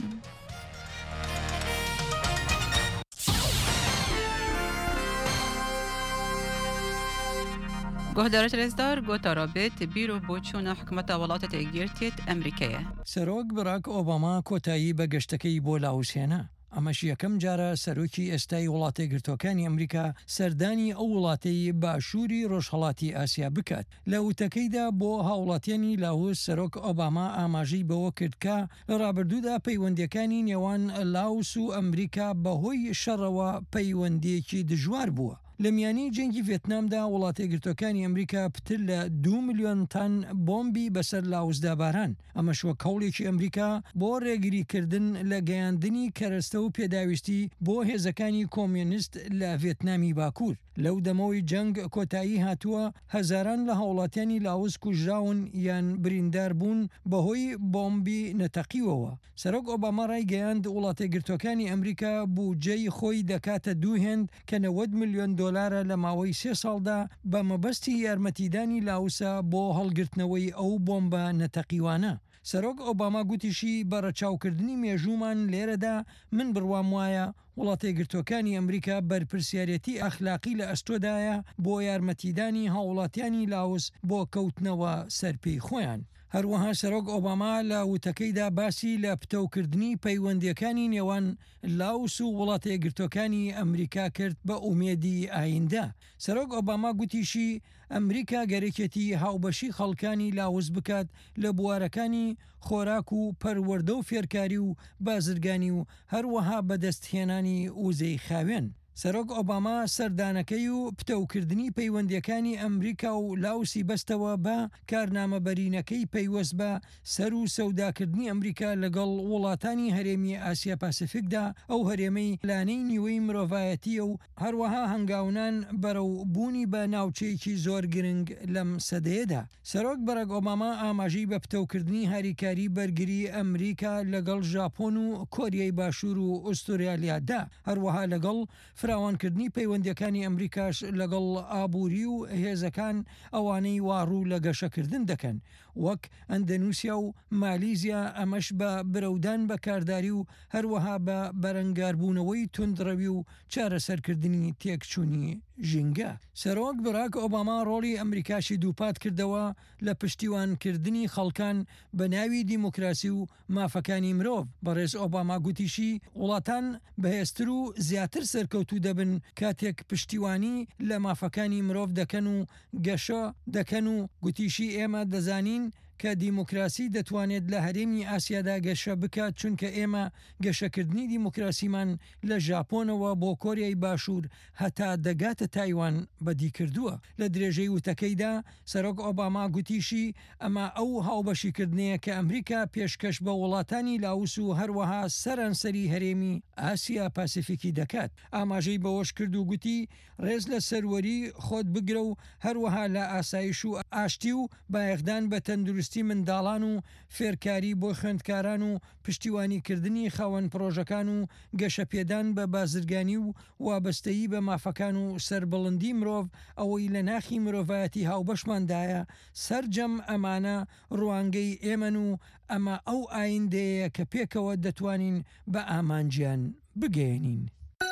گهدارت رزدار گوتا رابط بیرو بۆچوونە حکومەتە وڵاتە تێگیرتێت ئەمریکایە. سەرۆک براک ئۆباما کۆتایی بە گەشتەکەی بۆ لاوسێنە. ئەمەش یەکەم جارە سەرۆکی ئێستای وڵاتە گرتوەکانی ئەمریکا سەردانی ئەو وڵاتەی باشووری ڕۆژهەڵاتی ئاسیا بکات. لە وتەکەیدا بۆ هاوڵاتیانی لاوس سەرۆک ئۆباما ئاماژەی بەوە کرد کە لە ڕابردوودا پەیوەندیەکانی نێوان لاوس و ئەمریکا بەهۆی شەڕەوە پەیوەندیەکی دژوار بووە. لە میانی جەنگی ڤێتنامدا وڵاتە گرتوەکانی ئەمریکا پتر لە 2 ملیۆن تەن بۆمبی بەسەر لاوسدا باران. ئەمەش وە کەوڵێکی ئەمریکا بۆ ڕێگریکردن لە گەیاندنی کەرەستە و پێداویستی بۆ هێزەکانی کۆمیۆنیست لە ڤێتنامی باکوور. لەو دەمەوەی جەنگ کۆتایی هاتووە هەزاران لە هاوڵاتیانی لاوس کوژراون یان بریندار بوون بەهۆی بۆمبی نەتەقیوەوە. سەرۆک ئۆباما ڕایگەیاند وڵاتە گرتوەکانی ئەمریکا بودجەی خۆی دەکاتە 2 هێند کە 90 ملیۆن دۆلارە لە ماوەی 3 ساڵدا بە مەبەستی یارمەتیدانی لاوسە بۆ هەڵگرتنەوەی ئەو بۆمبە نەتەقیوانە. سەرۆک ئۆباما گوتیشی بە ڕەچاوکردنی مێژوومان لێرەدا من بڕوام وایە وڵاتە گرتوەکانی ئەمریکا بەرپرسیارەتی ئەخلاقی لە ئەستۆدایە بۆ یارمەتیدانی هاوڵاتیانی لاوس بۆ کەوتنەوە سەرپێی خۆیان. هەروەها سەرۆک ئۆباما لە وتەکەیدا باسی لە پتەوکردنی پەیوەندیەکانی نێوان لاوس و وڵاتە گرتوەکانی ئەمریکا کرد بە ئومێدی ئایندە. سەرۆک ئۆباما گوتیشی ئەمریکا گەرەکێتی هاوبەشی خەڵکانی لاوس بکات لە بوارەکانی خۆراک و پەروەردە و فێرکاری و بازرگانی و هەروەها بەدەستهێنانی وزەی خاوێن. سەرۆک ئۆباما سەردانەکەی و پتەوکردنی پەیوەندیەکانی ئەمریکا و لاوسی بەستەوە بە کارنامەبەرینەکەی پەیوەست بە سەر و سەوداکردنی ئەمریکا لەگەڵ وڵاتانی هەرێمی ئاسیا پاسیفیکدا ئەو هەرێمەی لانەی نیوەی مرۆڤایەتیە و هەروەها هەنگاونان بەرەو بوونی بە ناوچەیەکی زۆر گرنگ لەم سەدەیەدا. سەرۆک بەراک ئۆباما ئاماژەی بە پتەوکردنی هاریکاری بەرگری ئەمریکا لەگەڵ ژاپۆن و کۆریای باشوور و ئوستورالیادا هەروەها لەگەڵ فراوانکردنی پەیوەندیەکانی ئەمریکاش لەگەڵ ئابووری و هێزەکان ئەوانەی واڕوو لە گەشەکردن دەکەن وەک ئەندەنووسیا و مالیزیا ئەمەش بە برەودان بە کارداری و هەروەها بە بەرەنگاربوونەوەی توندڕەوی و چارەسەرکردنی تێکچوونی ژینگە. سەرۆک براک ئۆباما ڕۆڵی ئەمریکاشی دووپات کردەوە لە پشتیوانکردنی خەڵکان بە ناوی دیموکراسی و مافەکانی مرۆڤ. بەڕێز ئۆباما گوتیشی وڵاتان بەهێزتر و زیاتر سەرکەوتوو دەبن کاتێک پشتیوانی لە مافەکانی مرۆڤ دەکەن و گەشە دەکەن و گوتیشی ئێمە دەزانین کە دیموکراسی دەتوانێت لە هەرێمی ئاسیادا گەشە بکات چونکە ئێمە گەشەکردنی دیموکراسیمان لە ژاپۆنەوە بۆ کۆریای باشوور هەتا دەگاتە تایوان بەدی کردووە. لە درێژەی وتەکەیدا سەرۆک ئۆباما گوتیشی ئەمە ئەو هاوبەشیکردنەیە کە ئەمریکا پێشکەش بە وڵاتانی لاوس و هەروەها سەرانسەری هەرێمی ئاسیا پاسیفیکی دەکات. ئاماژەی بەوەش کرد و گوتی ڕێز لە سەروەری خۆت بگرە و هەروەها لە ئاسایش و ئاشتی و بایەخدان بە تەندروستی منداڵان و فێرکاری بۆ خوێندکاران و پشتیوانیکردنی خاوەن پرۆژەکان و گەشەپێدان بە بازرگانی و وابەستەیی بە مافەکان و سەربڵندی مرۆڤ ئەوەی لە ناخی مرۆڤایەتی هاوبەشماندایە سەرجەم ئەمانە ڕوانگەی ئێمەن و ئەمە ئەو ئایندەیە کە پێکەوە دەتوانین بە ئامانجیان بگەێنین.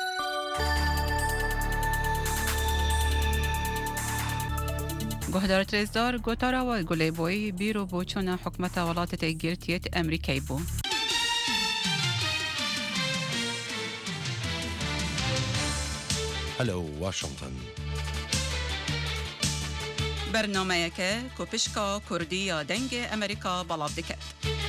گهدارت رزدار گوتارا و گلی بوی بیرو بۆچوونە حکومەتە وڵاتە تێگیرتێت ئەمریکای بوو. Hello, Washington. بەرنامەیەکە کۆپشکا کوردی یا دەنگی ئەمریکا بەڵاو دەکات.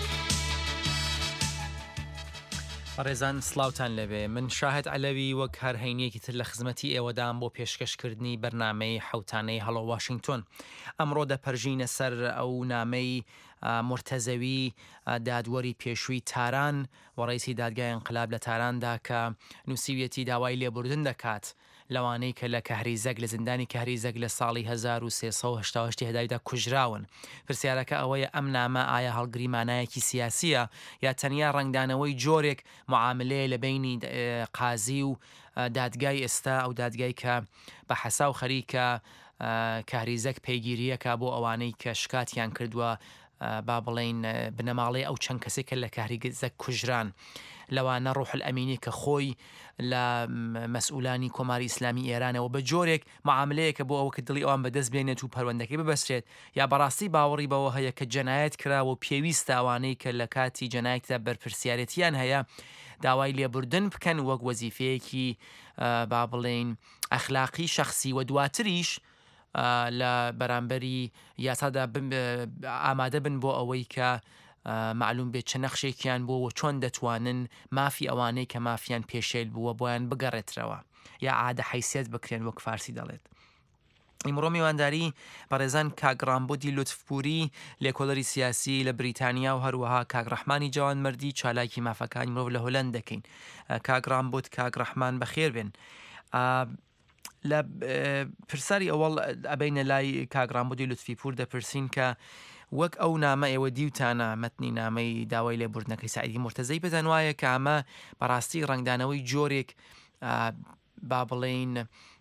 ڕێزان سلااوان لەبێ من شاهد علەوی وەک هەر هەینیەکی تر لە خزمەتی ئێوەدام بۆ پێشکەشکردنی بەرنامەی حوتانەی هەڵۆ واشنگتۆن. ئەمڕۆ دەپەرژینە سەر ئەو نامەی مرتەزەوی دادوەری پێشووی تاران و ڕئیسی دادگای انقلاب لە تاراندا کە نووسیویەتی داوای لێبوردن دەکات لەوانەی کە لە کەهریزەک لە زیندانی کەهریزەک لە ساڵی 1380 هەدایدا کوژراون. پرسیارەکە ئەوەیە ئەم نامە ئایا هەڵگریمانایەکی سیاسیە یا تەنیا ڕنگدانەوەی جۆرێک معاملەیە لە بینی قازی و دادگای ئێستا ئەو دادگای کە بە حەسا و خەریکە کەهریزەک پێگیریەکە بۆ ئەوانەی کە شکاتیان کردووە با بڵێن بنەماڵی ئەو چەند کەسێکە لە کەهریزەک کوژران لەوانە ڕۆح ئەمینی کە خۆی لە مەسئولانی کۆماری ئیسلامی ئێرانەوە بە جۆرێک معاملەیەکە بۆ ئەوە کە دڵی ئەوان بەدەست بێنێت و پەروەندەکەی ببەسترێت یا بەڕاستی باوەڕی بەوە هەیە کە جەنایەت کراوە و پێویستە ئەوانەی کە لە کاتی جەنایەتدا بەرپرسیارەتیان هەیە داوای لێبوردن بکەن وەک وەزیفەیەکی با بڵێن ئەخلاقی شەخسی و دواتریش لە بەرامبەری یاسادا ئامادە بن بۆ ئەوەی کە معلوم بێت چه نەخشێکیان بۆ چۆن دەتوانن مافی ئەوانەی کە مافیان پێشێل بووە بۆیان بگەڕێترەوە یا عادە حیسیت بکرێن وەک فارسی دەڵێت. ئیمڕۆ میوانداری بەڕێزان کاگڕامبۆدی لوتفپوری لێکۆڵەری سیاسی لە بریتانیا و هەروەها کاگڕەحمانی جوانمەردی چالاکی مافەکانی مرۆڤ لە هۆلەند دەکەین. کاگڕامبۆد کاگڕەحمان بەخێر بێن. لە پرساری ئەوەڵ ئەبینە لای کاگڕامبۆدی لوتفیپور دەپرسین کە وەک ئەو نامە ئێوە دیوتانە مەتنی نامەی داوای لێبوردنەکەی سعیدی مرتەزەی بەدەن وایە کە ئەمە بەڕاستی ڕنگدانەوەی جۆرێک با بڵێن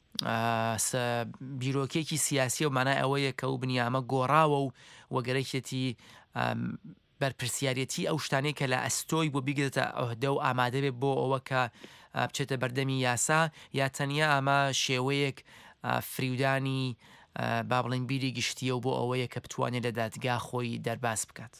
بیرۆکێکی سیاسی و مانای ئەوەیە کە و بنیامە گۆڕاوە و وەگەرەێتی بەرپرسیارەتی ئەو شتانەی کە لە ئەستۆی بۆ بیگرێتە ئەهدە و ئامادە بێت بۆ ئەوە کە بچێتە بەردەمی یاسا یا تەنیا ئەمە شێوەیەک فریودانی با بڵێن بیری گشتیە و بۆ ئەوەیە کە بتوانێت لە دادگا خۆی دەرباس بکات.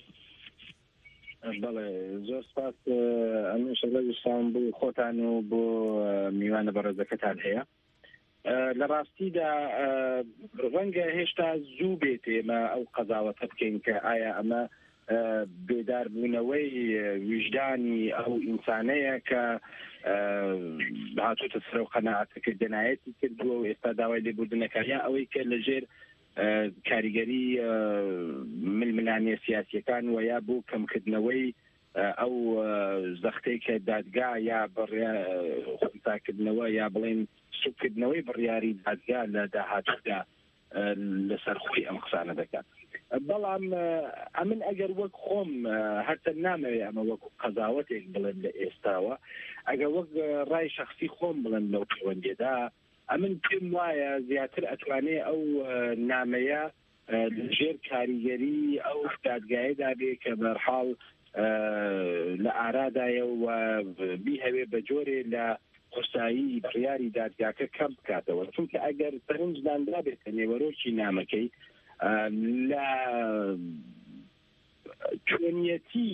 بەڵێ زۆر سپاس ئەمشان بۆ خۆتان و بۆ میوانە بەڕێزەکەتان هەیە. لە ڕاستیدا ڕەنگە هێشتا زوو بێت ئێمە ئەو قەزاوەتە بکەین کە ئایا ئەمە بێداربوونەوەی وجدانی ئەو ئینسانەیە کە هاتووتە سەر و قەناعەتەکرد جەنایەتی کردووە و ئێستا داوای لێبوردنەکانیان ئەوەی کە لەژێر کاریگەری ململانیە سیاسیەکان و یا بۆ کەمکردنەوەی ئەو زەختەی کە دادگا یا خۆتاکردنەوە یا بڵێن سوکردنەوەی بڕیاری دادگا لە داهاتوودا لەسەر خۆی ئەم قسانە دەکات. بەڵام ئەمن ئەگەر وەک خۆم هەرتە نامەوێ ئەمە وەکو قەزاوەتێک بڵێن لە ئێستاوە ئەگەر وەک ڕای شەخصی خۆم بڵێن لەو پەیوەندیەدا ئەمن پێم وایە زیاتر ئەتوانێ ئەو نامەیە لەژێر کاریگەری ئەو دادگایەدا بێ کە بەرحاڵ لە ئارادایە و بیهەوێ بە جۆرێ لە قورسایی بڕیاری دادگاکە کەم بکاتەوە چونکە ئەگەر سەرنجدانرا بێتە نێوەرۆکی نامەکەی لە چۆنیەتی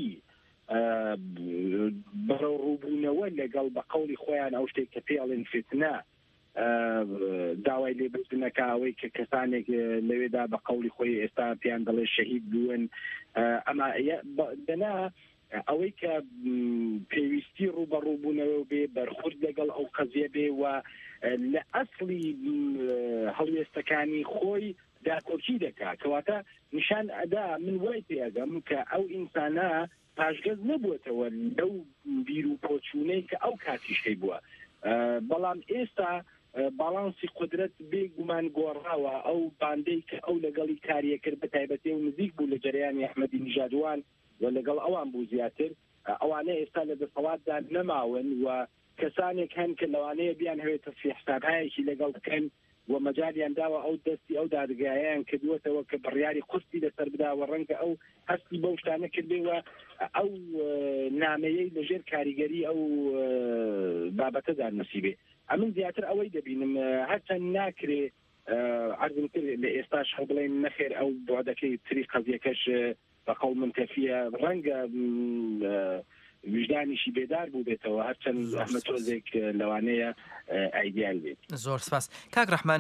بەڕێو ڕووبوونەوە لەگەڵ بە قەولی خۆیان ئەو شتێک کە پێڵێن فتنە داوای لێبوردنەکە ئەوەی کە کەسانێک لەوێدا بە قەولی خۆی ئێستا پێیان دەڵێ شەهید بوون ئەمە دەنا ئەوەی کە پێویستی ڕوو بە ڕووبوونەوە بێ بەرخورد لەگەڵ ئەو قەزیە بێ و لە ئەسڵی هەڵوێستەکانی خۆی داکۆچی دەکات کەواتە نیشان ئەدا من وای پێگەم کە ئەو ئینسانە پاشگەز نەبووەتەوە لەو بیر و پۆچوونەی کە ئەو کاتیشەی بووە بەڵام ئێستا باڵانسی قدرەت بێگومان گۆڕاوە ئەو باندەی کە ئەو لەگەڵی کاریە کرد بە تایبەتی و نزیک بوو لە جەریانی ئەحمەدی نیژادوان و لەگەڵ ئەوان بوو زیاتر ئەوانەیە ئێستا لە دەسەڵاتدا نەماون و کەسانێک هەن کە لەوانەیە بیان هەوێتە حسابهایەکی لەگەڵ بکەن و مەجالیان داوە ئەو دەستی ئەو دادگایان کردووەتەوە کە بڕیاری قورسی لەسەر بداوە ڕەنگە ئەو هەستی بەو شتانە کردێەوە ئەو نامەیەی لەژێر کاریگەری ئەو بابەتەدا نەسیبێ ئەمن زیاتر ئەوەی دەبینم هەرچەند ناکرێ عەرزم کرد لە ئێستاش هەڵ بڵێن نەخێر ئەو بۆعدەکەی تری قەزیەکەش بە قەول منتەفیە ڕەنگە وجدانیشی بێدار بوو بێتەوە هەرچەند ئەحمەد تۆزێک لەوانەیە ئایدیال بێت. زۆر سپاس. کاک ڕەحمان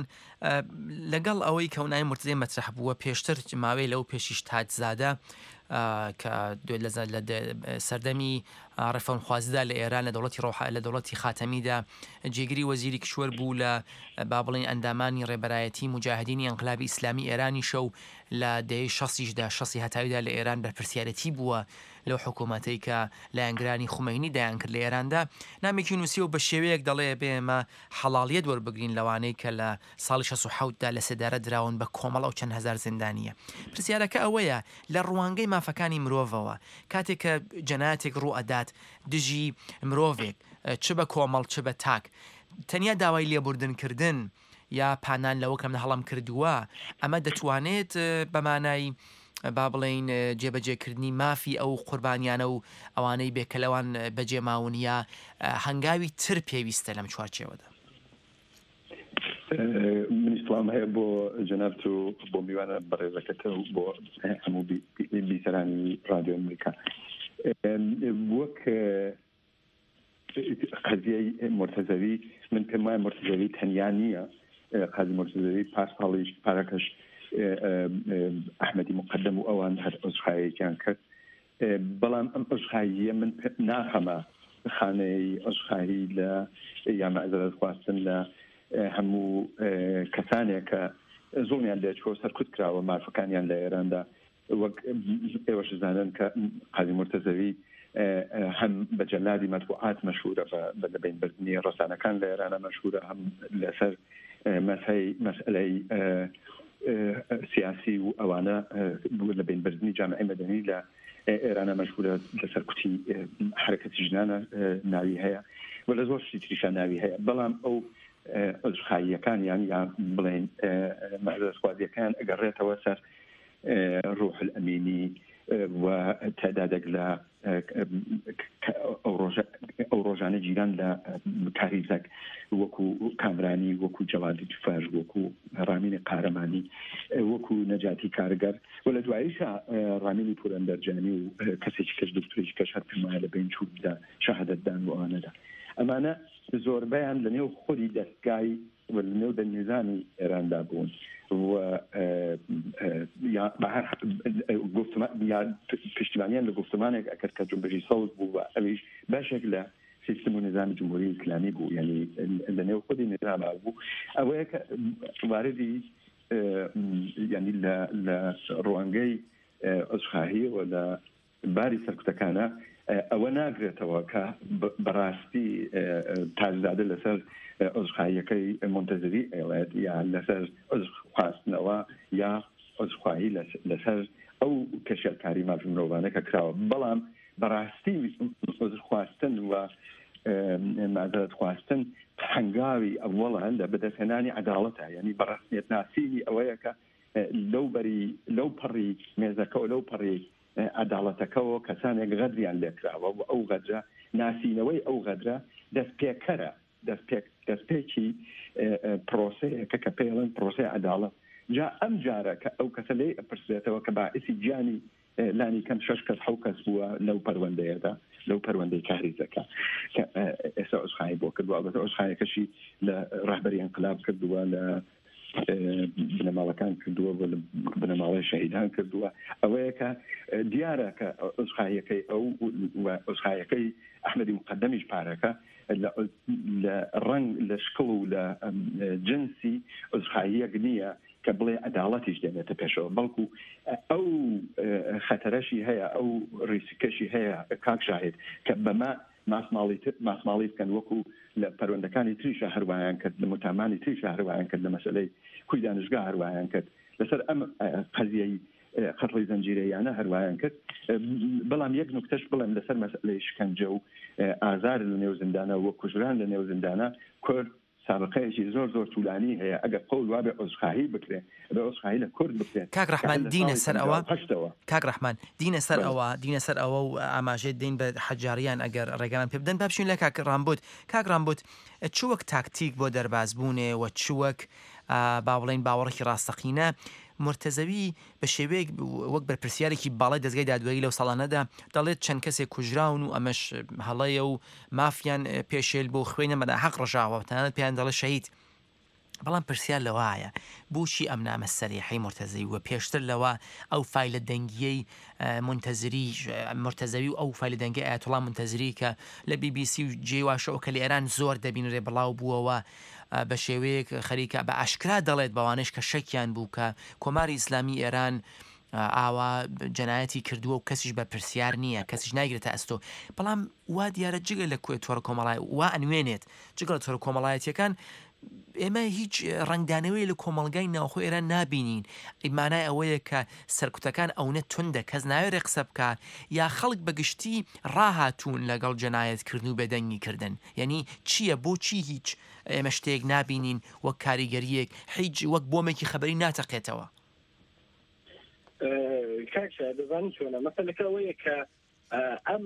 لەگەڵ ئەوەی کەونای مرتزەی مەترح بووە پێشتر ماوەی لەو پێشیش تاجزادە کە لە سەردەمی ڕێفەرمخوازیدا لە ئێران لە دەوڵەتی خاتەمیدا جێگیری وەزیری کشوەر بوو لە با بڵێن ئەندامانی ڕێبەرایەتی مجاهدینی ئەنقلابی ئیسلامی ئێرانی شەو لە دەی شەسیشدا شەسی هەتاویدا لە ئێران بەرپرسیارەتی بووە لەو حکوومەتەی کە لایەنگرانی خومینی دایان کرد لە ئێراندا نامێکی نووسیەوە بە شێوەیەک دەڵێ بێمە حەڵاڵیەت وەربگرین لەوانەی کە لە ساڵی 1960دا لە سێدارە دراون بە کۆمەڵ ئەو چەند هەزار زیندانیە. پرسیارەکە ئەوەیە لە ڕوانگەی مافەکانی مرۆڤەوە کاتێک کە جەنایەتێک ڕوو ئەدات دژی مرۆڤێک چ بە کۆمەڵ چ بە تاک تەنیا داوای لێبوردنکردن یا پانان لەوە کەم هەڵم کردووە ئەمە دەتوانێت بەمانای با بڵێن جێبەجێکردنی مافی ئەو قوربانیانە و ئەوانەی بێکەلەوان بەجێماون یا هەنگاوی تر پێویستە لەم چوارچێوەدا. منیسلام هەیە بۆ جەناب و بۆ میوانە بەڕێزەکەتە و بۆ هەموو بیسەرانی رادیۆ ئەمریکا وەک قەزیەی مرتەزەوی من پێم وایە مرتەزەوی تەنیا نییە قازی مرتەزەوی پارساڵیش پارەکەش ئەحمەدی مقدم و ئەوان هەر ئۆزخایەکیان کرد بەڵام ئەم ئۆزخاییە من ناخەمە خانەی ئۆزخایی لە یا مەعزەرەت خواستن لە هەموو کەسانێک کە زۆڵیان لێچۆ سەرکوت کراوە مافەکانیان لە ئێراندا وەک ئێوەش زانن کە قازی مرتەزەوی هەم بە جەلادی مەطبوعات مەشهورە بە لەبینبردنی ڕەسانەکان لە ئێرانە مەشهورە هەم لەسەر مەسئلەی سیاسی و ئەوانە لەبینبردنی جامعەی مەدەنی لە ئێرانە مەشهورە لەسەر کوتی حرەکەتی ژنانە ناوی هەیە و لە زۆر شتی تریشە ناوی هەیە بەڵام ئەو ئۆزخاییەکانیان یا بڵێن مەعزەرەتخوازیەکان ئەگەڕێتەوە سەر ڕوح الئەمینی و تعدادێک لە ئەو ڕۆژانە جیران لە کاریزەک وەکو کامرانی وەکو جەوادی توفاژ وەکو ڕامینی قارەمانی وەکو نەجاتی کارگەر و لە دواییشە ڕامینی پورەندەرجانی و کەسێکی کەس دکتۆرێکی کەش هەر پێم وایە لە بین چوبدا شەهادەتدان بۆ ئەوانەدا ئەمانە زۆربەیان لەنێو خۆی دەستگای و لەنێو دەنێزانی ئێراندا بوون و پشتیوانیان لە گفتمانێک ئەکرد کە جنبشی سەوز بوو و ئەویش باشێک لە سیستم و نظامی جمهوری ئیسلامی بوو یعنی لەنێو خۆی نظاما بوو ئەوەیە کە واردی ینی لە ڕوانگەی ئۆزخاهی و لە باری سەرکوتەکانە ئەوە ناگرێتەوە کە بەڕاستی تاجزادە لەسەر ئۆزخاییەکەی منتەزەوی ئێڵێت یا لەسەر ئۆزخواستنەوە یا ئۆزخواهی لەسەر ئەو کەشێکاری مافی مرۆڤانە کە کراوە بەڵام بەڕاستی ئۆزخواستن و مازەرەت خواستن هەنگاوی ئەوەڵان لە بەدەستهێنانی عەداڵەتە یعنی بەڕاستیەت ناسینی ئەوەیە کە لەو پەڕی مێزەکەەوە لەو پەڕی عەداڵەتەکەەوە کەسانێک غەدریان لێکراوە و ئەو غەدرە ناسینەوەی ئەو غەدرە دەستپێکەرە دەستپێکی پرۆسەیەکە کە پێڵێن پرۆسەی عەداڵەت جا ئەم جارە کە ئەو کەسە لێ ئەپرسێتەوە کە باعثی گیانی لانی کەم 6 کەس 7 کەس بووە لەو پەروەندەیەدا لەو پەروەندەی کاریزەکە کە ئێستا ئۆزخایی بۆ کردووە ئەڵبەتە ئۆزخایەکەشی لە ڕاهبەری ئینقلاب کردووە لە بنەماڵەکان کردووە بۆ بنەماڵەی شەهیدان کردووە ئەوەیە کە دیارە کە ئۆزخایەکەی ئەو ئۆزخایەکەی ئەحمەدی مقدەمیش پارەکە لە ڕنگ لە شکڵ و لە جنسی ئۆزخاییەک نییە کە بڵێ عەداڵەتیش دێنێتە پێشەوە بەڵکو ئەو خەتەرەشی هەیە ئەو ڕیسکەشی هەیە کاک شاهێد کە بەما ماسماڵی بکەن وەکو لە پەروەندەکانی تریشە هەروایان کرد لە متامانی تریشە هەروایان کرد لە مەسەلەی کوی دانشگا هەروایان کرد لەسەر ئەم قەزیەی قەتڵی زەنجیرەیانە هەروایان کرد بەڵام یەک نوکتەش بڵێم لەسەر مەسەلەی شکنجە و ئازار لە نێو زیندانە و کوژران لە نێو زیندانە کورد سابقەیەکی زۆر توولانی هەیە ئەگەر قەول وابێ ئۆزخاهی بکرێ بە ئۆزخاهی لە کورد بکرێت کاک ڕەحمان دینە سەر ئەوە کاک ڕەحمان دینە سەر ئەوە و ئاماژێت دین بە حەجاریان ئەگەر ڕێگەمان پێ بدەن بابشین لە کاک ڕامبوت چوەک تاکتیک بۆ دەربازبوونێ و چوەک با بڵێن باوەڕێکی ڕاستەقینە مرتەزەوی بە شێوەیەک وەک بەرپرسیارێکی باڵای دەستگای دادوەری لەو ساڵانەدا دەڵێت چەند کەسێک کوژراون و ئەمەش هەڵەیە و مافیان پێشێل بۆ خوێنە مەدا حەق ڕژاوە تەنانەت پێیان دەڵێ شەهید بەڵام پرسیار لەوایە بۆچی ئەم نامە سەریحەی مرتەزەوی وە پێشتر لەوە ئەو فایلە دەنگیەی مرتەزەوی و ئەو فایلە دەنگی ئایەتوڵا منتەزری کە لە BBC و جێواشەوە کە لە ئێران زۆر دەبینرێ بڵاو بووەوە بە شێوەیەک خەریکە بە ئاشکرا دەڵێت بەوانش کە شەکیان بوو کە کۆماری ئیسلامی ئێران ئاوا جەنایەتی کردووە و کەسیش بە پرسیار نییە کەسیش ناگرێتە ئەستۆ بەڵام وا دیارە جگە لە کوێ تۆڕە کۆمەڵای وا ئەنوێنێت جگە لە تۆڕە کۆمەڵایەتیەکان ئێمە هیچ ڕنگدانەوەی لە کۆمەڵگای ناوخۆ ئێران نابینین ئیمانای ئەوەیە کە سەرکوتەکان ئەوەنە تونندە کەس ناوێ قسە بکە یا خەڵک بەگشتی ڕاهاتوون لەگەڵ جەنایەتکردن و بێدەنگی کردن یعنی چییە بۆچی هیچ ئێمە شتێک نابینین وەک کاریگەریەک هیچ وەک بۆمێکی خەبەری ناتەقێتەوە کاکە دەزانی چۆنە مەسەلەکەوەیە کە ئەم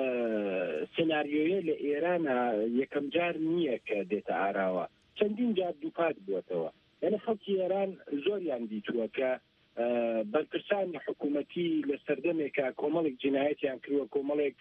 سناریۆیە لە ئێرانە یەکەم جار نییە کە دێتە ئاراوە چەندین جار دووپات بووەتەوە یعنی خەڵکی ئێران زۆریان دیتووە کە بەرپرسانی حکوومەتی لە سەردەمێکە کۆمەڵێک جنایەتیان کردووە کۆمەڵێک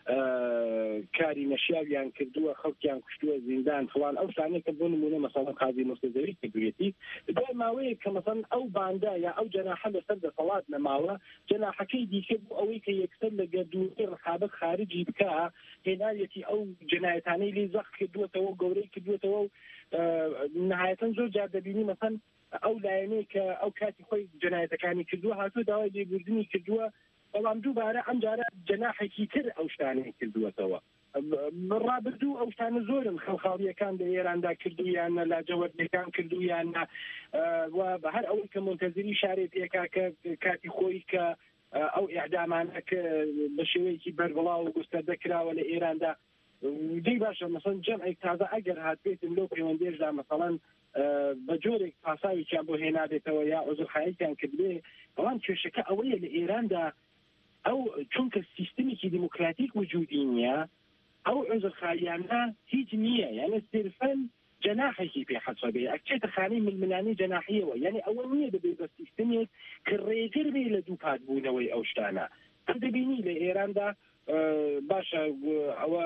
کاری نەشیاویان کردووە خەڵکیان کوشتووە زیندان فڵان ئەو شانێکە بۆ نمونە مەسەڵەن قازی مرتەزەوی کردوێتی دوای ماوەیە کە مەسەڵەن ئەو باندا یا ئەو جەناحە لەسەر دەسەڵات نەماوە جەناحەکەی دیکە بوو ئەوەی کە یەکسەر لە گەردوونەی ڕقابەت خارجی بکە هێنایەتی ئەو جنایەتانەی لێ زەخ کردووەتەوە گەورەی کردووەتەوە و نهایەتەن زۆر جار دەبینی مەسەڵەن ئەو لایەنەیە کە ئەو کاتی خۆی جنایەتەکانی کردووە هاتووە داوای لێبوردنی کردووە بەڵام دووبارە ئەم جارە جەناحێکی تر ئەو شتانەی کردووەتەوە ڕابردوو ئەو شتانە زۆرن خەڵخاڵیەکان لە ئێراندا کردویانە لاجەوەردەکان کردویانە و بە هەر ئەوەی کە منتەزری شارێ پێکا کە کاتی خۆی کە ئەو ئیعدامانە کە بە شێوەیەکی بەربڵاو و گوستەردە کراوە لە ئێراندا دەی باشە مەسەڵەن جەمعێک تازە ئەگەر هاتبێتن لەو پەیوەندێشدا مەسەڵەن بە جۆرێک پاساویان بۆ هێنابێتەوە یا عوزرخاییان کردێ بەڵام کێشەکە ئەوەیە لە ئێراندا ئەو چونکە سیستمێکی دیموکراتیک وجودی نییە ئەو عوزرخاییانە هیچ نییە یعنی صرفەن جەناحێکی پێ حەسە بێ ئەکچێتە خانەی ململانی جەناحیەوە یعنی ئەوە نییە دەبێت بە سیستمێک کە ڕێگر بێ لە دووپات بوونەوەی ئەو شتانە دەبینی لە ئێراندا باشە ئەوە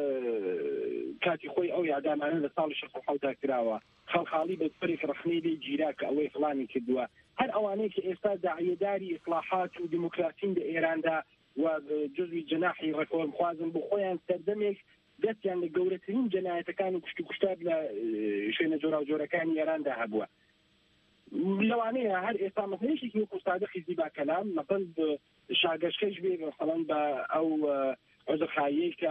کاتی خۆی ئەو یادامانە لە ساڵی 1970 کراوە خەڵخاڵی بە پرێک ڕخنەی لێ گیرا کە ئەوەی فڵانی کردووە هەر ئەوانەیە کە ئێستا داعیەداری ئیسلاحات و دیموکراسین لە ئێراندا و جزوی جەناحی ڕێکۆڵمخوازن بۆ خۆیان سەردەمێک دەستیان لە گەورەترین جەنایەتەکان و کوشت و کوشتار لە شوێنە جۆرا و جۆرەکانی ئێراندا هەبووە لەوانەیە هەر ئێستا مەسەلەیەکی وەکو سادقی زیبا کەلام مەسەڵ شاگەشتکەش بێ مەسەڵەن بە ئەو عوزرخاییەی کە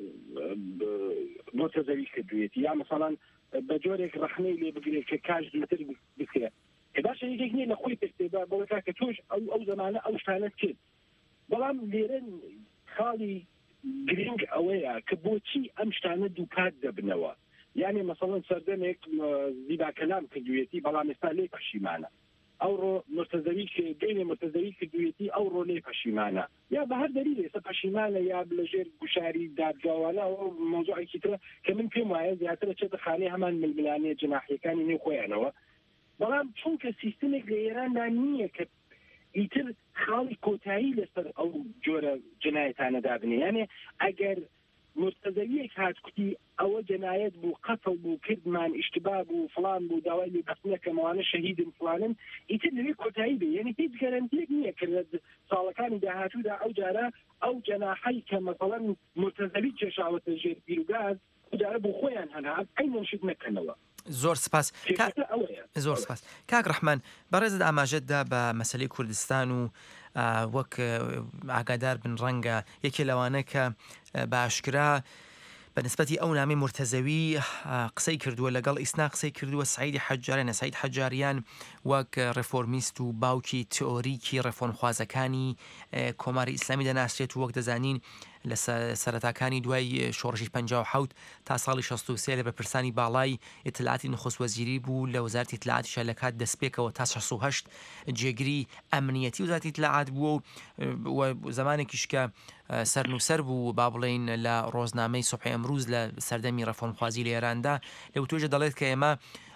مرتەزەوی کردوێتی یا مەسەڵەن بە جۆرێک ڕخنەی لێ بگرێت کە کاش زووتر بکرێت کە باشە یەکێک نییە لە خۆی پێستێدا بەوەتا کە تۆش ئەو زەمانە ئەو شتانەت کرد بەڵام لێرە خاڵی گرنگ ئەوەیە کە بۆچی ئەم شتانە دووپات دەبنەوە یعنی مەسەڵەن سەردەمێک زیبا کەلام کردوێتی بەڵام ئێستا لێ پەشیمانە ئەو ڕۆ مرتەزەوی گەینێ مرتەزەوی کردوێتی ئەو ڕۆ لێ پەشیمانە یا بە هەر دەلیل ئێستا پەشیمانە یا لەژێر گوشاری دادگاوانە ئەو مۆزوعێکی ترە کە من پێم وایە زیاترە چێتە خانەی هەمان ململانەیە جەناحیەکانی نێو خۆیانەوە بەڵام چونکە سیستمێک لە ئێراندا نییە کە ئیتر خاڵی کۆتایی لەسەر ئەو جۆرە جنایەتانە دابنێ یعنی ئەگەر مرتەزەویەک هاتکوتی ئەوە جنایەت بوو قەتڵ بوو کردمان ئیشتباه بوو فڵان بوو داوای لێبەستنە کەمەوانە شەهیدن فڵانن ئیتر لەوێ کۆتایی بێ یعنی هیچ گەرەنتیەک نییە کە لە ساڵەکانی داهاتوودا ئەو جارە ئەو جەناحەی کە مەسەڵەن مرتەزەوی کێشاوەتە ژێر بیرروگاز ئەو جارە بۆ خۆیان هەنا ئەینەن شت نەکەنەوە زۆر سپاس زۆر سپاس کاک ڕەحمان بەڕێزت ئاماژەتدا بە مەسەلەی کوردستان و وەک ئاگادار بن ڕەنگە یەکێ لەوانە کە باشکرا بەنسبەتی ئەو نامی مرتەزەوی قسەی کردووە لەگەڵ ئیسنا قسەی کردووە سعیدی حەجاریان سعید حەجاریان وەک ڕێفۆرمیست و باوکی تئۆریکی ڕێفۆنخوازەکانی کۆماری ئیسلامی دەناسرێت و وەک دەزانین لە سەرەتاکانی دوای شۆڕژی 57 تا ساڵی 63 لە بەرپرسانی باڵای ئیتلاعاتی نخست وەزیری بوو لە وەزارەتی ئیتلاعاتی لە کات دەستپێکەوە تا 68 جێگری ئەمنیەتی وزارەتی ئیتلاعات بووە و زمانێکیش کە سەرنووسەر بوو با بڵێین لە ڕۆژنامەی سوبحی ئەمروز لە سەردەمی ڕەفۆرمخوازی لە ئێراندا لەو توێژە دەڵێت کە ئێمە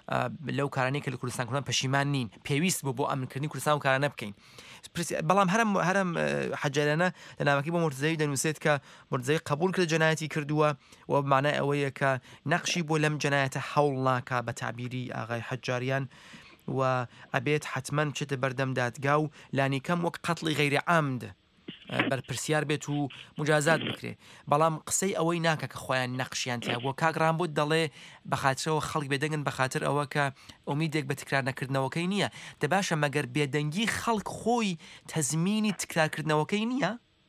لەو کارانەی کە لە کوردستان کوردستان پەشیمان نین پێویست بۆ ئەمنکردنی کوردستان و کارانە بکەین بەڵام هەرم حەجارانە لە نامەکەی بۆ مرتزەوی دەنووسێت کە مرتزەوی قبول کرد جەنایەتی کردووە و بمانای ئەوەیە کە نەقشی بۆ لەم جەنایەتە هەوڵ ناکا بە تعبیری ئاغای حەجاریان و ئەبێت حتمما بچێتە بەردەم دادگا و لانی کەم وەک قەتڵی غەیری عەمد بەرپرسیار بێت و مجازات بکرێ بەڵام قسەی ئەوەی ناکە کە خۆیان نەقشیان تیا بۆ کاگران بۆ دەڵێ بەخاترەوە خەڵک بێدەنگن بەخاتر ئەوە کە ئومیدێک بە تکرار نەکردنەوەکەی نییە دەباشە مەگەر بێدەنگی خەڵک خۆی تەزمینی تکرارکردنەوەکەی نییە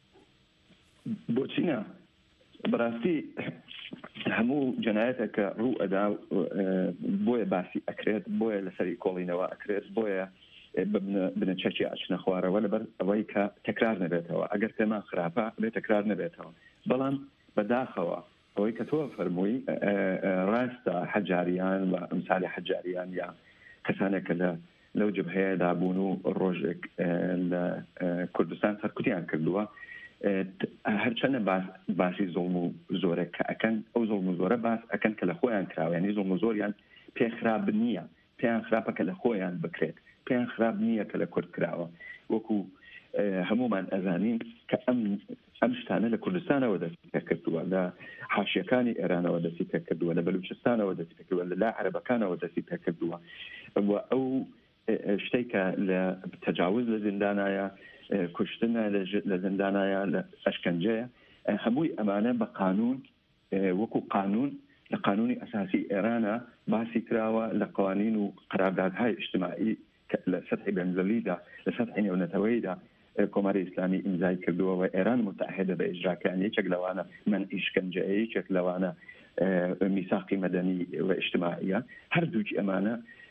بۆچینە بەڕاستی هەموو جەنایەتێکە ڕوو ئەدا بۆیە باسی ئەکرێت بۆیە لەسەری کۆڵینەوە ئەکرێت بۆیە بنە چەکی ئاچنە خوارەوە لەبەر ئەوەی کە تەکرار نەبێتەوە ئەگەر پێمان خراپە بێت تەکرار نەبێتەوە بەڵام بەداخەوە ئەوەی کە تۆ فەرمووی ڕاستە حەجاریان و ئەمسالی حەجاریان یا کەسانێکە لەو جبهەیەدا بوون و ڕۆژێک لە کوردستان سەرکوتیان کردووە هەرچەنە باسی زۆڵم و زۆرە کە ئەکەن ئەو زۆڵم و زۆرە باس ئەکەن کە لە خۆیان کراوە ینی زۆڵم و زۆریان پێخراب نییە پێیان خراپە کە لە خۆیان بکرێت پێیان خراپ نییە کە لە کورد کراوە وەکو هەمومان ئەزانین کە ئەم شتانە لە کوردستانەوە دەستی پێ کردووە لە حاشیەکانی ئێرانەوە دەستی پێ کردووە لە بەلوچستانەوە دەستی پێ کردووە لە لا عەرەبەکانەوە دەستی پێ کردووە و ئەو شتێک کە لە تەجاوز لە زیندانایە کوشتنە لە زیندانایە لە ئەشکەنجەیە هەمووی ئەمانە بە قانون وەکو قانون لە قانونی ئەساسی ئێرانە باسی کراوە لە قوانین و قراردادهای اجتماعی لە سەطحی بەنزەلیدا لە سەطحی نێونەتەوەیدا کۆماری ئیسلامی ئیمزای کردووە و ئێران متحدە بە ئیجراکانی یەکێک لەوانە منعی شکنجەیە یەکێک لەوانە میثاقی مەدەنی و اجتماعیە هەردووکی ئەمانە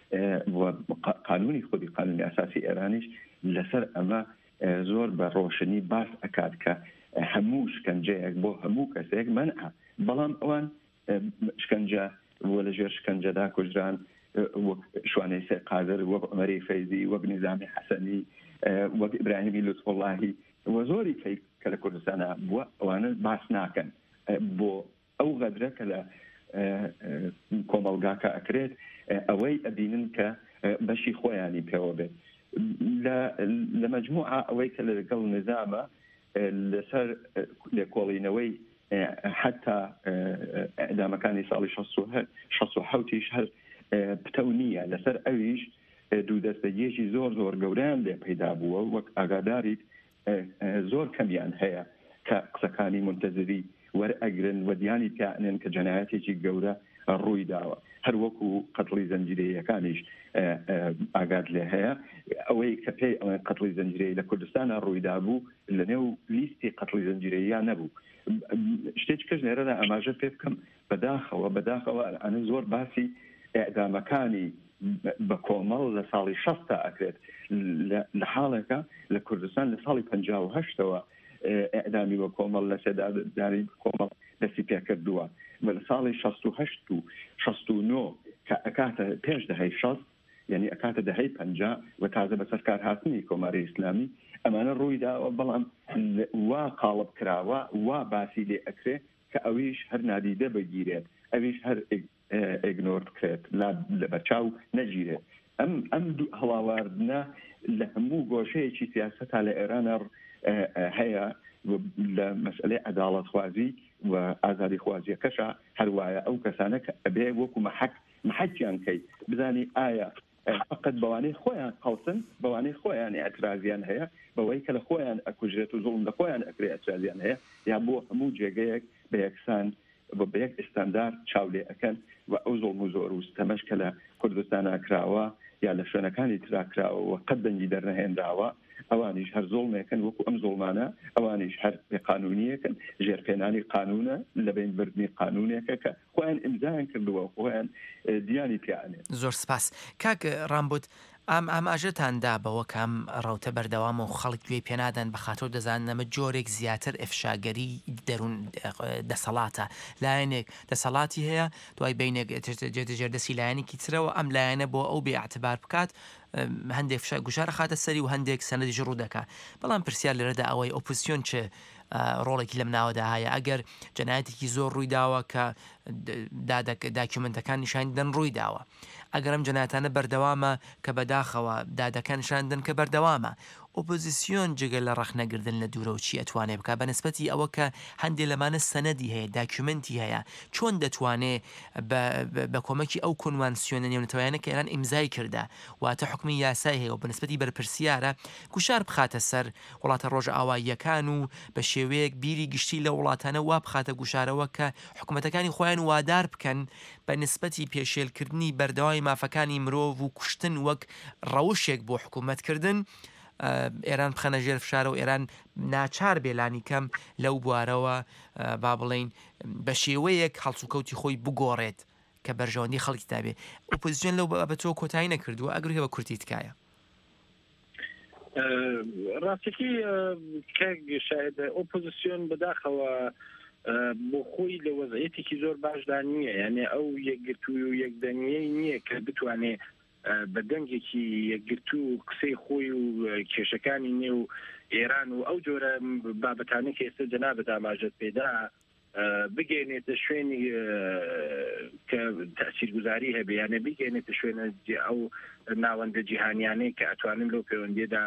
قانونی خودی قانونی ئەساسی ئێرانیش لەسەر ئەمە زۆر بە ڕۆشنی باس ئەکات کە هەموو شکنجەیەک بۆ هەموو کەسێک منعە بەڵام ئەوان شکنجە وە لە ژێر شکنجەدا کوژران وەک شوانەی سێ قادر وەک عومەری فەیزی وەک نیزامی حەسەنی وەک ئیبراهیمی لوتفوڵڵاهی و زۆری کە لە کوردستانە بووە ئەوانە باس ناکەن بۆ ئەو غەدرە کە لە کۆمەڵگاکە ئەکرێت ئەوەی ئەبینن کە بەشی خۆیانی پێوە بێت لە مەجموعە ئەوەی کە لەگەڵ نظامە لەسەر لێکۆڵینەوەی حتا ئەدامەکانی ساڵی 1960 هەر پتە نییە لەسەر ئەویش دوو دەستەگیەکی زۆر گەورەیان لێ پەیدا بووە وەک ئاگاداریت زۆر کەمیان هەیە کە قسەکانی منتەزری وەرئەگرن و دیانی پیانن کە جەنایەتێکی گەورە ڕووی داوە هەر وەکو قەتڵی زەنجیرەیەکانیش ئاگاد لێ هەیە ئەوەی کە پێی ئەوەی قەتڵی زەنجیرەی لە کوردستانە ڕوویدا بوو لە نێو لیستی قەتڵی زەنجیرەیە نەبوو شتێک کەس نێرەدا ئاماژە پێ بکەم بەداخەوە ئەنە زۆر باسی ئەعدامەکانی بە کۆمەڵ لە ساڵی 60 ئەکرێت لە حاڵێکە لە کوردستان لە ساڵی 58ەوە ئەعدامی بە کۆمەڵ لە سێداداری کۆمەڵ دەستی پێ کردووە لە ساڵی 68 و 69 کە ئەکاتە پێش دەهەی 60 یعنی ئەکاتە دەهەی 50 و تازە بە سەرکار هاتنی کۆماری ئیسلامی ئەمانە ڕوویداوە بەڵام وا قاڵب کراوە وا باسی لێ ئەکرێت کە ئەویش هەر نادیدە بگیرێت ئەویش هەر ئیگنۆر بکرێت لە بەرچاو نەگیرێت ئەم هەڵاواردنە لە هەموو گۆشەیەکی سیاسەتا لە ئێرانە هەیە لە مەسئلەی عەداڵەت خوازی و ئازادی خوازیەکەشە هەروایە ئەو کەسانە کە ئەبێ وەکو محەکیان کەی بزانی ئایا فقط بەوانەی خۆیان قەوسن بەوانەی خۆیان ئەترازیان هەیە بەوەی کە لە خۆیان ئەکوژرێت و زوڵم لە خۆیان ئەکرێ ئەترازیان هەیە یا بۆ هەموو جێگەیەک بە یەکسان بە یەک ئستاندار چاولێ ئەکەن و ئەو زۆڵم و زۆر و ستەمەش کە لە کوردستان ئاکراوە یا لە شوێنەکانی تراکراوە و قەت دەنگی دەرنەهێنراوە ئەوانیش هەر زۆڵمێکن وەکو ئەم زۆڵمانە ئەوانیش هەر قانونیەکن ژێرپێنانی قانونە لە بینبردنی قانونێکە کە خۆیان ئیمزایان کردووە خۆیان دیانی پیانێ زۆر سپاس کاک ڕامبوت ئاماژەتاندا بەوە کەم ڕەوتە بەردەوام و خەڵک گوێی پێنادەن بە خاتۆ دەزانن ئەمە جۆرێک زیاتر ئەفشاگەری دەروون دەسەڵاتە لایەنێک دەسەڵاتی هەیە دوای بینێک جێردەسی لایەنێکی ترەوە ئەم لایەنە بۆ ئەو بێعتبار بکات هەندێک گوشارە خاتە سەری و هەندێک سەنەدیش ڕوو دەکات بەڵام پرسیار لێرەدا ئەوەی ئۆپۆزیسیۆن چ ڕۆڵێکی لەم ناوەدا هەیە ئەگەر جەنایەتێکی زۆر ڕووی داوە کە داکیومنتەکان نیشان دەن ڕووی داوە ئەگەرم جەنایەتانە بەردەوامە کە بەداخەوە دادەکان شاندن کە بەردەوامە ئۆپۆزیسیۆن جگە لە ڕەخنەگردن لە دوورە و چی ئەتوانێ بکە بە نسبەتی ئەوە کە هەندێک لەمانە سەنەدی هەیە داکیومنتی هەیە چۆن دەتوانێت بە کۆمەکی ئەو کۆنوانسیۆنە نێونەتەوەیانە کە ئێران ئیمزای کردا واتە حکمی یاسای هەیە و بە نسبەتی بەرپرسیارە گوشار بخاتە سەر وڵاتە ڕۆژ ئاواییەکان و بە شێوەیەک بیری گشتی لە وڵاتانە وا بخاتە گوشارەوە کە حکوومەتەکانی خۆیان وادار بکەن بە نسبەتی پێشێلکردنی بەردەوای مافەکانی مرۆڤ و کوشتن وەک ڕەوشێک بۆ حکوومەتکردن ئێران بخەنە ژێر فشارە و ئێران ناچار بێلانی کەم لەو بوارەوە با بڵین بە شێوەیەک هەڵسوکەوتی خۆی بگۆڕێت کە بەرژەوەندی خەڵکی تابێ ئۆپۆزیسیۆن لەو بەبەتەوە کۆتایی نەکردووە ئەگەر هێوە کورتی تکایە ڕاستەکی کە شاید ئۆپۆزیسیۆن بەداخەوە بۆ خۆی لە وەزعەتێکی زۆر باشدا نییە یعنی ئەو یەکگرتووی و یەکدەنگیەی نییە کە بتوانێت بە دەنگێکی یەکگرتو و قسەی خۆی و کێشەکانی نێ و ئێران و ئەو جۆرە بابەتانە کە ئێستا جەنابەت ئاماژەت پێدا بگەێنێتە شوێنی کە تاثیرگوزاری هەبێ یانە بگەێنێتە شوێنە ئەو ناوەندە جیهانیانەی کە ئەتوانن لەو پەیوەندیەدا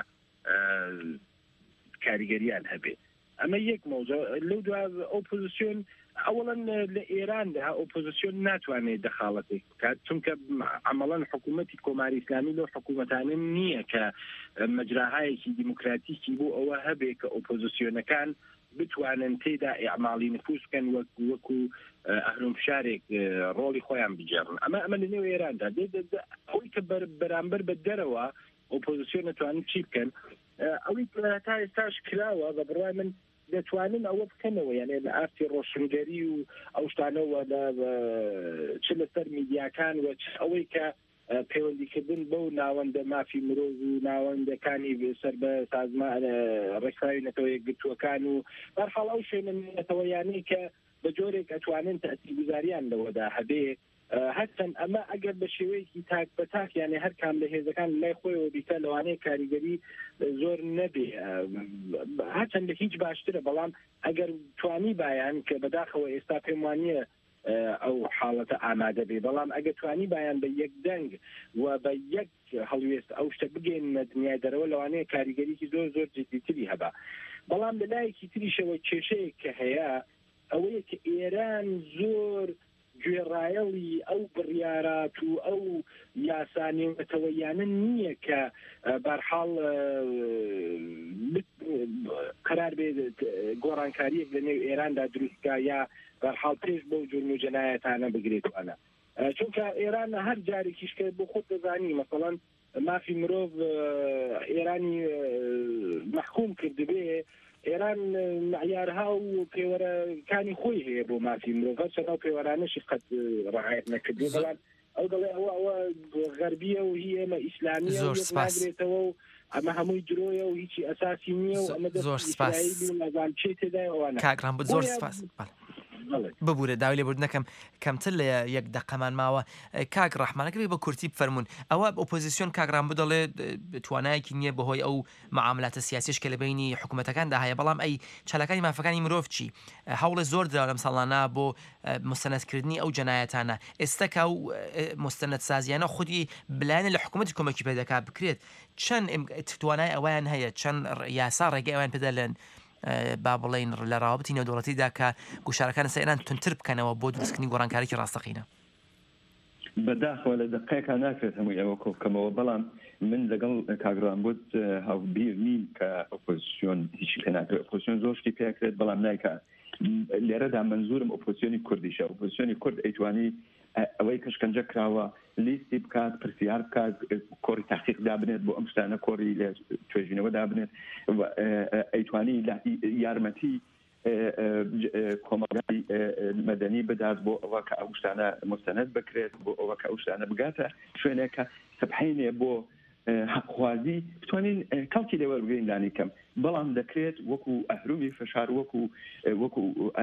کاریگەریان هەبێ ئەمە یەک مۆزە لەو دو ئۆپۆزیسیۆن ئەوڵەن لە ئێراندا ئۆپۆزیسیۆن ناتوانێت دەخاڵەتێک بکات چونکە عمەڵەن حکوومەتی کۆماری ئیسلامی لەو حکوومەتانە نییە کە مەجراهایەکی دیموکراتیکی بۆ ئەوە هەبێ کە ئۆپۆزیسیۆنەکان بتوانن تێدا ئیعمالی نفوس بکەن وەکو ئەهرمفشارێک ڕۆڵی خۆیان بجێڕن ئەمە لە نێو ئێراندا ئەوەی کە بەرامبەر بە دەرەوە ئۆپۆزیسیۆن نتوانن چی بکەن ئەوەی تا ئێستاش کراوە بە بڕوای من دەتوانن ئەوە بکەنەوە یعنی لە ئارتی ڕۆشنگەری و ئەو شتانەوە چ لەسەر میدیاکان و ئەوەی کە پەیوەندیکردن بەو ناوەندە مافی مرۆڤ و ناوەندەکانی سەر بە سازمان ڕێکخراوی نەتەوە یەکگرتووەکان و بەرحاڵ ئەو شوێنە نەتەوەیانەی کە بە جۆرێک ئەتوانن تەسیرگوزاریان لەوەدا هەبێ هەرچەند ئەمە ئەگەر بە شێوەیەکی تاک بە تاک یعنی هەر کام لە هێزەکان لای خۆیەوە بیکە لەوانەیە کاریگەری زۆر نەبێ هەرچەند لە هیچ باشترە بەڵام ئەگەر توانی بایان کە بەداخەوە ئێستا پێم وانییە ئەو حاڵەتە ئامادە بێ بەڵام ئەگە توانی بایان بە یەک دەنگ و بە یەک هەڵوێست ئەو شتە بگەینە دنیای دەرەوە لەوانەیە کاریگەریکی زۆر زۆر جدیتری هەبا بەڵام لە لایەکی تریشەوە کێشەیە کە هەیە ئەوەیە کە ئێران زۆر گوێڕایەڵی ئەو بڕیارات و ئەو یاسانێتەوەیانە نییە کە بەرحاڵ قرار بێ گۆڕانکاریەک لە نێو ئێراندا دروستکە یا بەرحاڵ پێش بەو جرم و جەنایەتانە بگرێتوانە چونکە ئێران هەر جارێکیش کە بۆ خۆت دەزانی مەسەڵەن مافی مرۆڤ ئێرانی مەحکوم کردبێ ئێران معیارها و پێوەرەکانی خۆی هەیە بۆ مافی مرۆڤ چەند ئەو پێوەرانەشی قەت ڕعایەت نەکردێ بەڵام ئەو دەڵێ ئەوە غەربیە و هی ئێمە ئیسلامیە ناگرێتەوە و ئەمە هەمووی درۆیە و هیچی ئەساسی نییە و ئەمە دەستی نازان چێ تێدا ئەوانە کاکرام بۆ زۆر سپاس ببوورە داوای لێبوردنەکەم کەمتر لە یەک دەقەمان ماوە کاک ڕەحمانەکە بە کورتی بفەرمونون ئەوە ئۆپۆزیسیۆن کاگران بدەڵێ توانایەکی نییە بەهۆی ئەو معاملاتە سیاسیش کە لە بینی حکوومەتەکاندا هەیە بەڵام ئەی چالەکانی مافەکانی مرۆڤ چی هەوڵە زۆر درا لەم ساڵانە بۆ مستەنەدکردنی ئەو جەنایەتانە ئێستاکە و مستەنەد سازیانە خودی بلایەنە لە حکوومەتی کۆمەکی پێدەکا بکرێت چەند توانای ئەویان هەیە چەند یاسا ڕێگەی ئەویان پێدەلێن با بڵین لە ڕاوەتی نێودوڵەتیدا کە گوشارەکان سەیران تونتر بکەنەوە بۆ دروستکردنی گۆڕانکاریی ڕاستەقینە بەداخەوە لە دقیقا ناکرێت هەمووی ئەوە کۆبکەمەوە بەڵام من لەگەڵ کاگران بۆت هاوبیر نیم کە ئۆپۆزیسیۆن هیچی پێ ناکرێت ئۆپۆزیسیۆن زۆر شتی پێکرێت بەڵام نایکات لێرەدا منزورم ئۆپۆزیسیۆنی کوردیشە ئۆپۆزیسیۆنی کورد ئەیتوانی ئەوەی کەشکەنجە کراوە لیستی بکات پرسیار بکات کۆری تحقیق دابنێت بۆ ئەم شتانە کۆری لە توێژینەوە دابنێت ئەیتوانی یارمەتی کۆمەڵگەی مەدەنی بدات بۆ ئەوە کە ئەو شتانە مستەنەد بکرێت بۆ ئەوە کە ئەو شتانە بگاتە شوێنێکە سەبحینێ بۆ حەقخوازی بتوانین کەڵکی لێوە بگەین لانی کەم بەڵام دەکرێت وەکو ئەهرومی فشار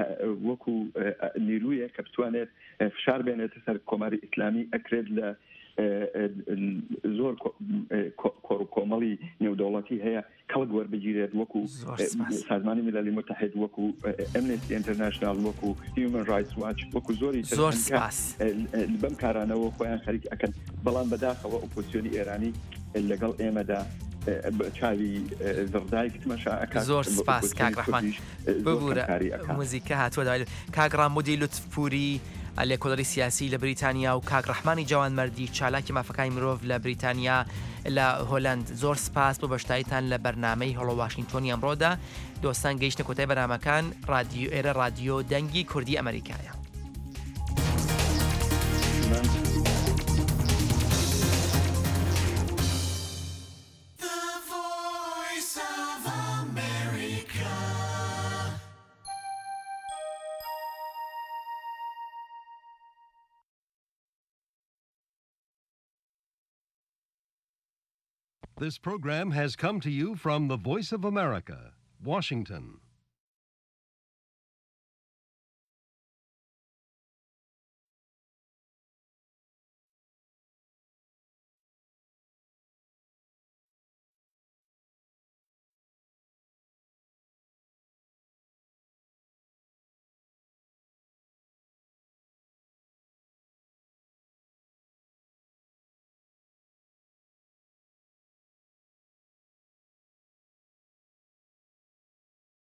وەکو نیرویە کە بتوانێت فشار بێنێتە سەر کۆماری ئیسلامی ئەکرێت لە زۆر کۆمەڵی نێودەوڵەتی هەیە کەڵک وەربگیرێت وەکو سازمانی مللی متحد وەکو ئەمنستی ئینتەرناشنال وەکو هیومن رایتس واچ وەکو زۆری بەم کارانەوە خۆیان خەریک ئەکەن بەڵام بەداخەوە ئۆپۆزیسیۆنی ئێرانی لەگەڵ ئێمەدا چاوی زڕدایک تمەشا زۆر سپاس کاکڕەحمان ببوورە موزیکە هاتووە دوای کاگڕامودی لوتفپوری لێکۆڵەری سیاسی لە بریتانیا و کاگڕەحمانی جوانمەردی چالاکی مافەکانی مرۆڤ لە بریتانیا لە هۆلند زۆر سپاس بۆ بەشداریتان لە بەرنامەی هەڵۆ واشنگتۆنی ئەمڕۆدا دۆستان گەیشتە کۆتای بەرنامەکان ئێرە رادیۆ دەنگی کوردی ئەمریکایە. This program has come to you from the Voice of America, Washington.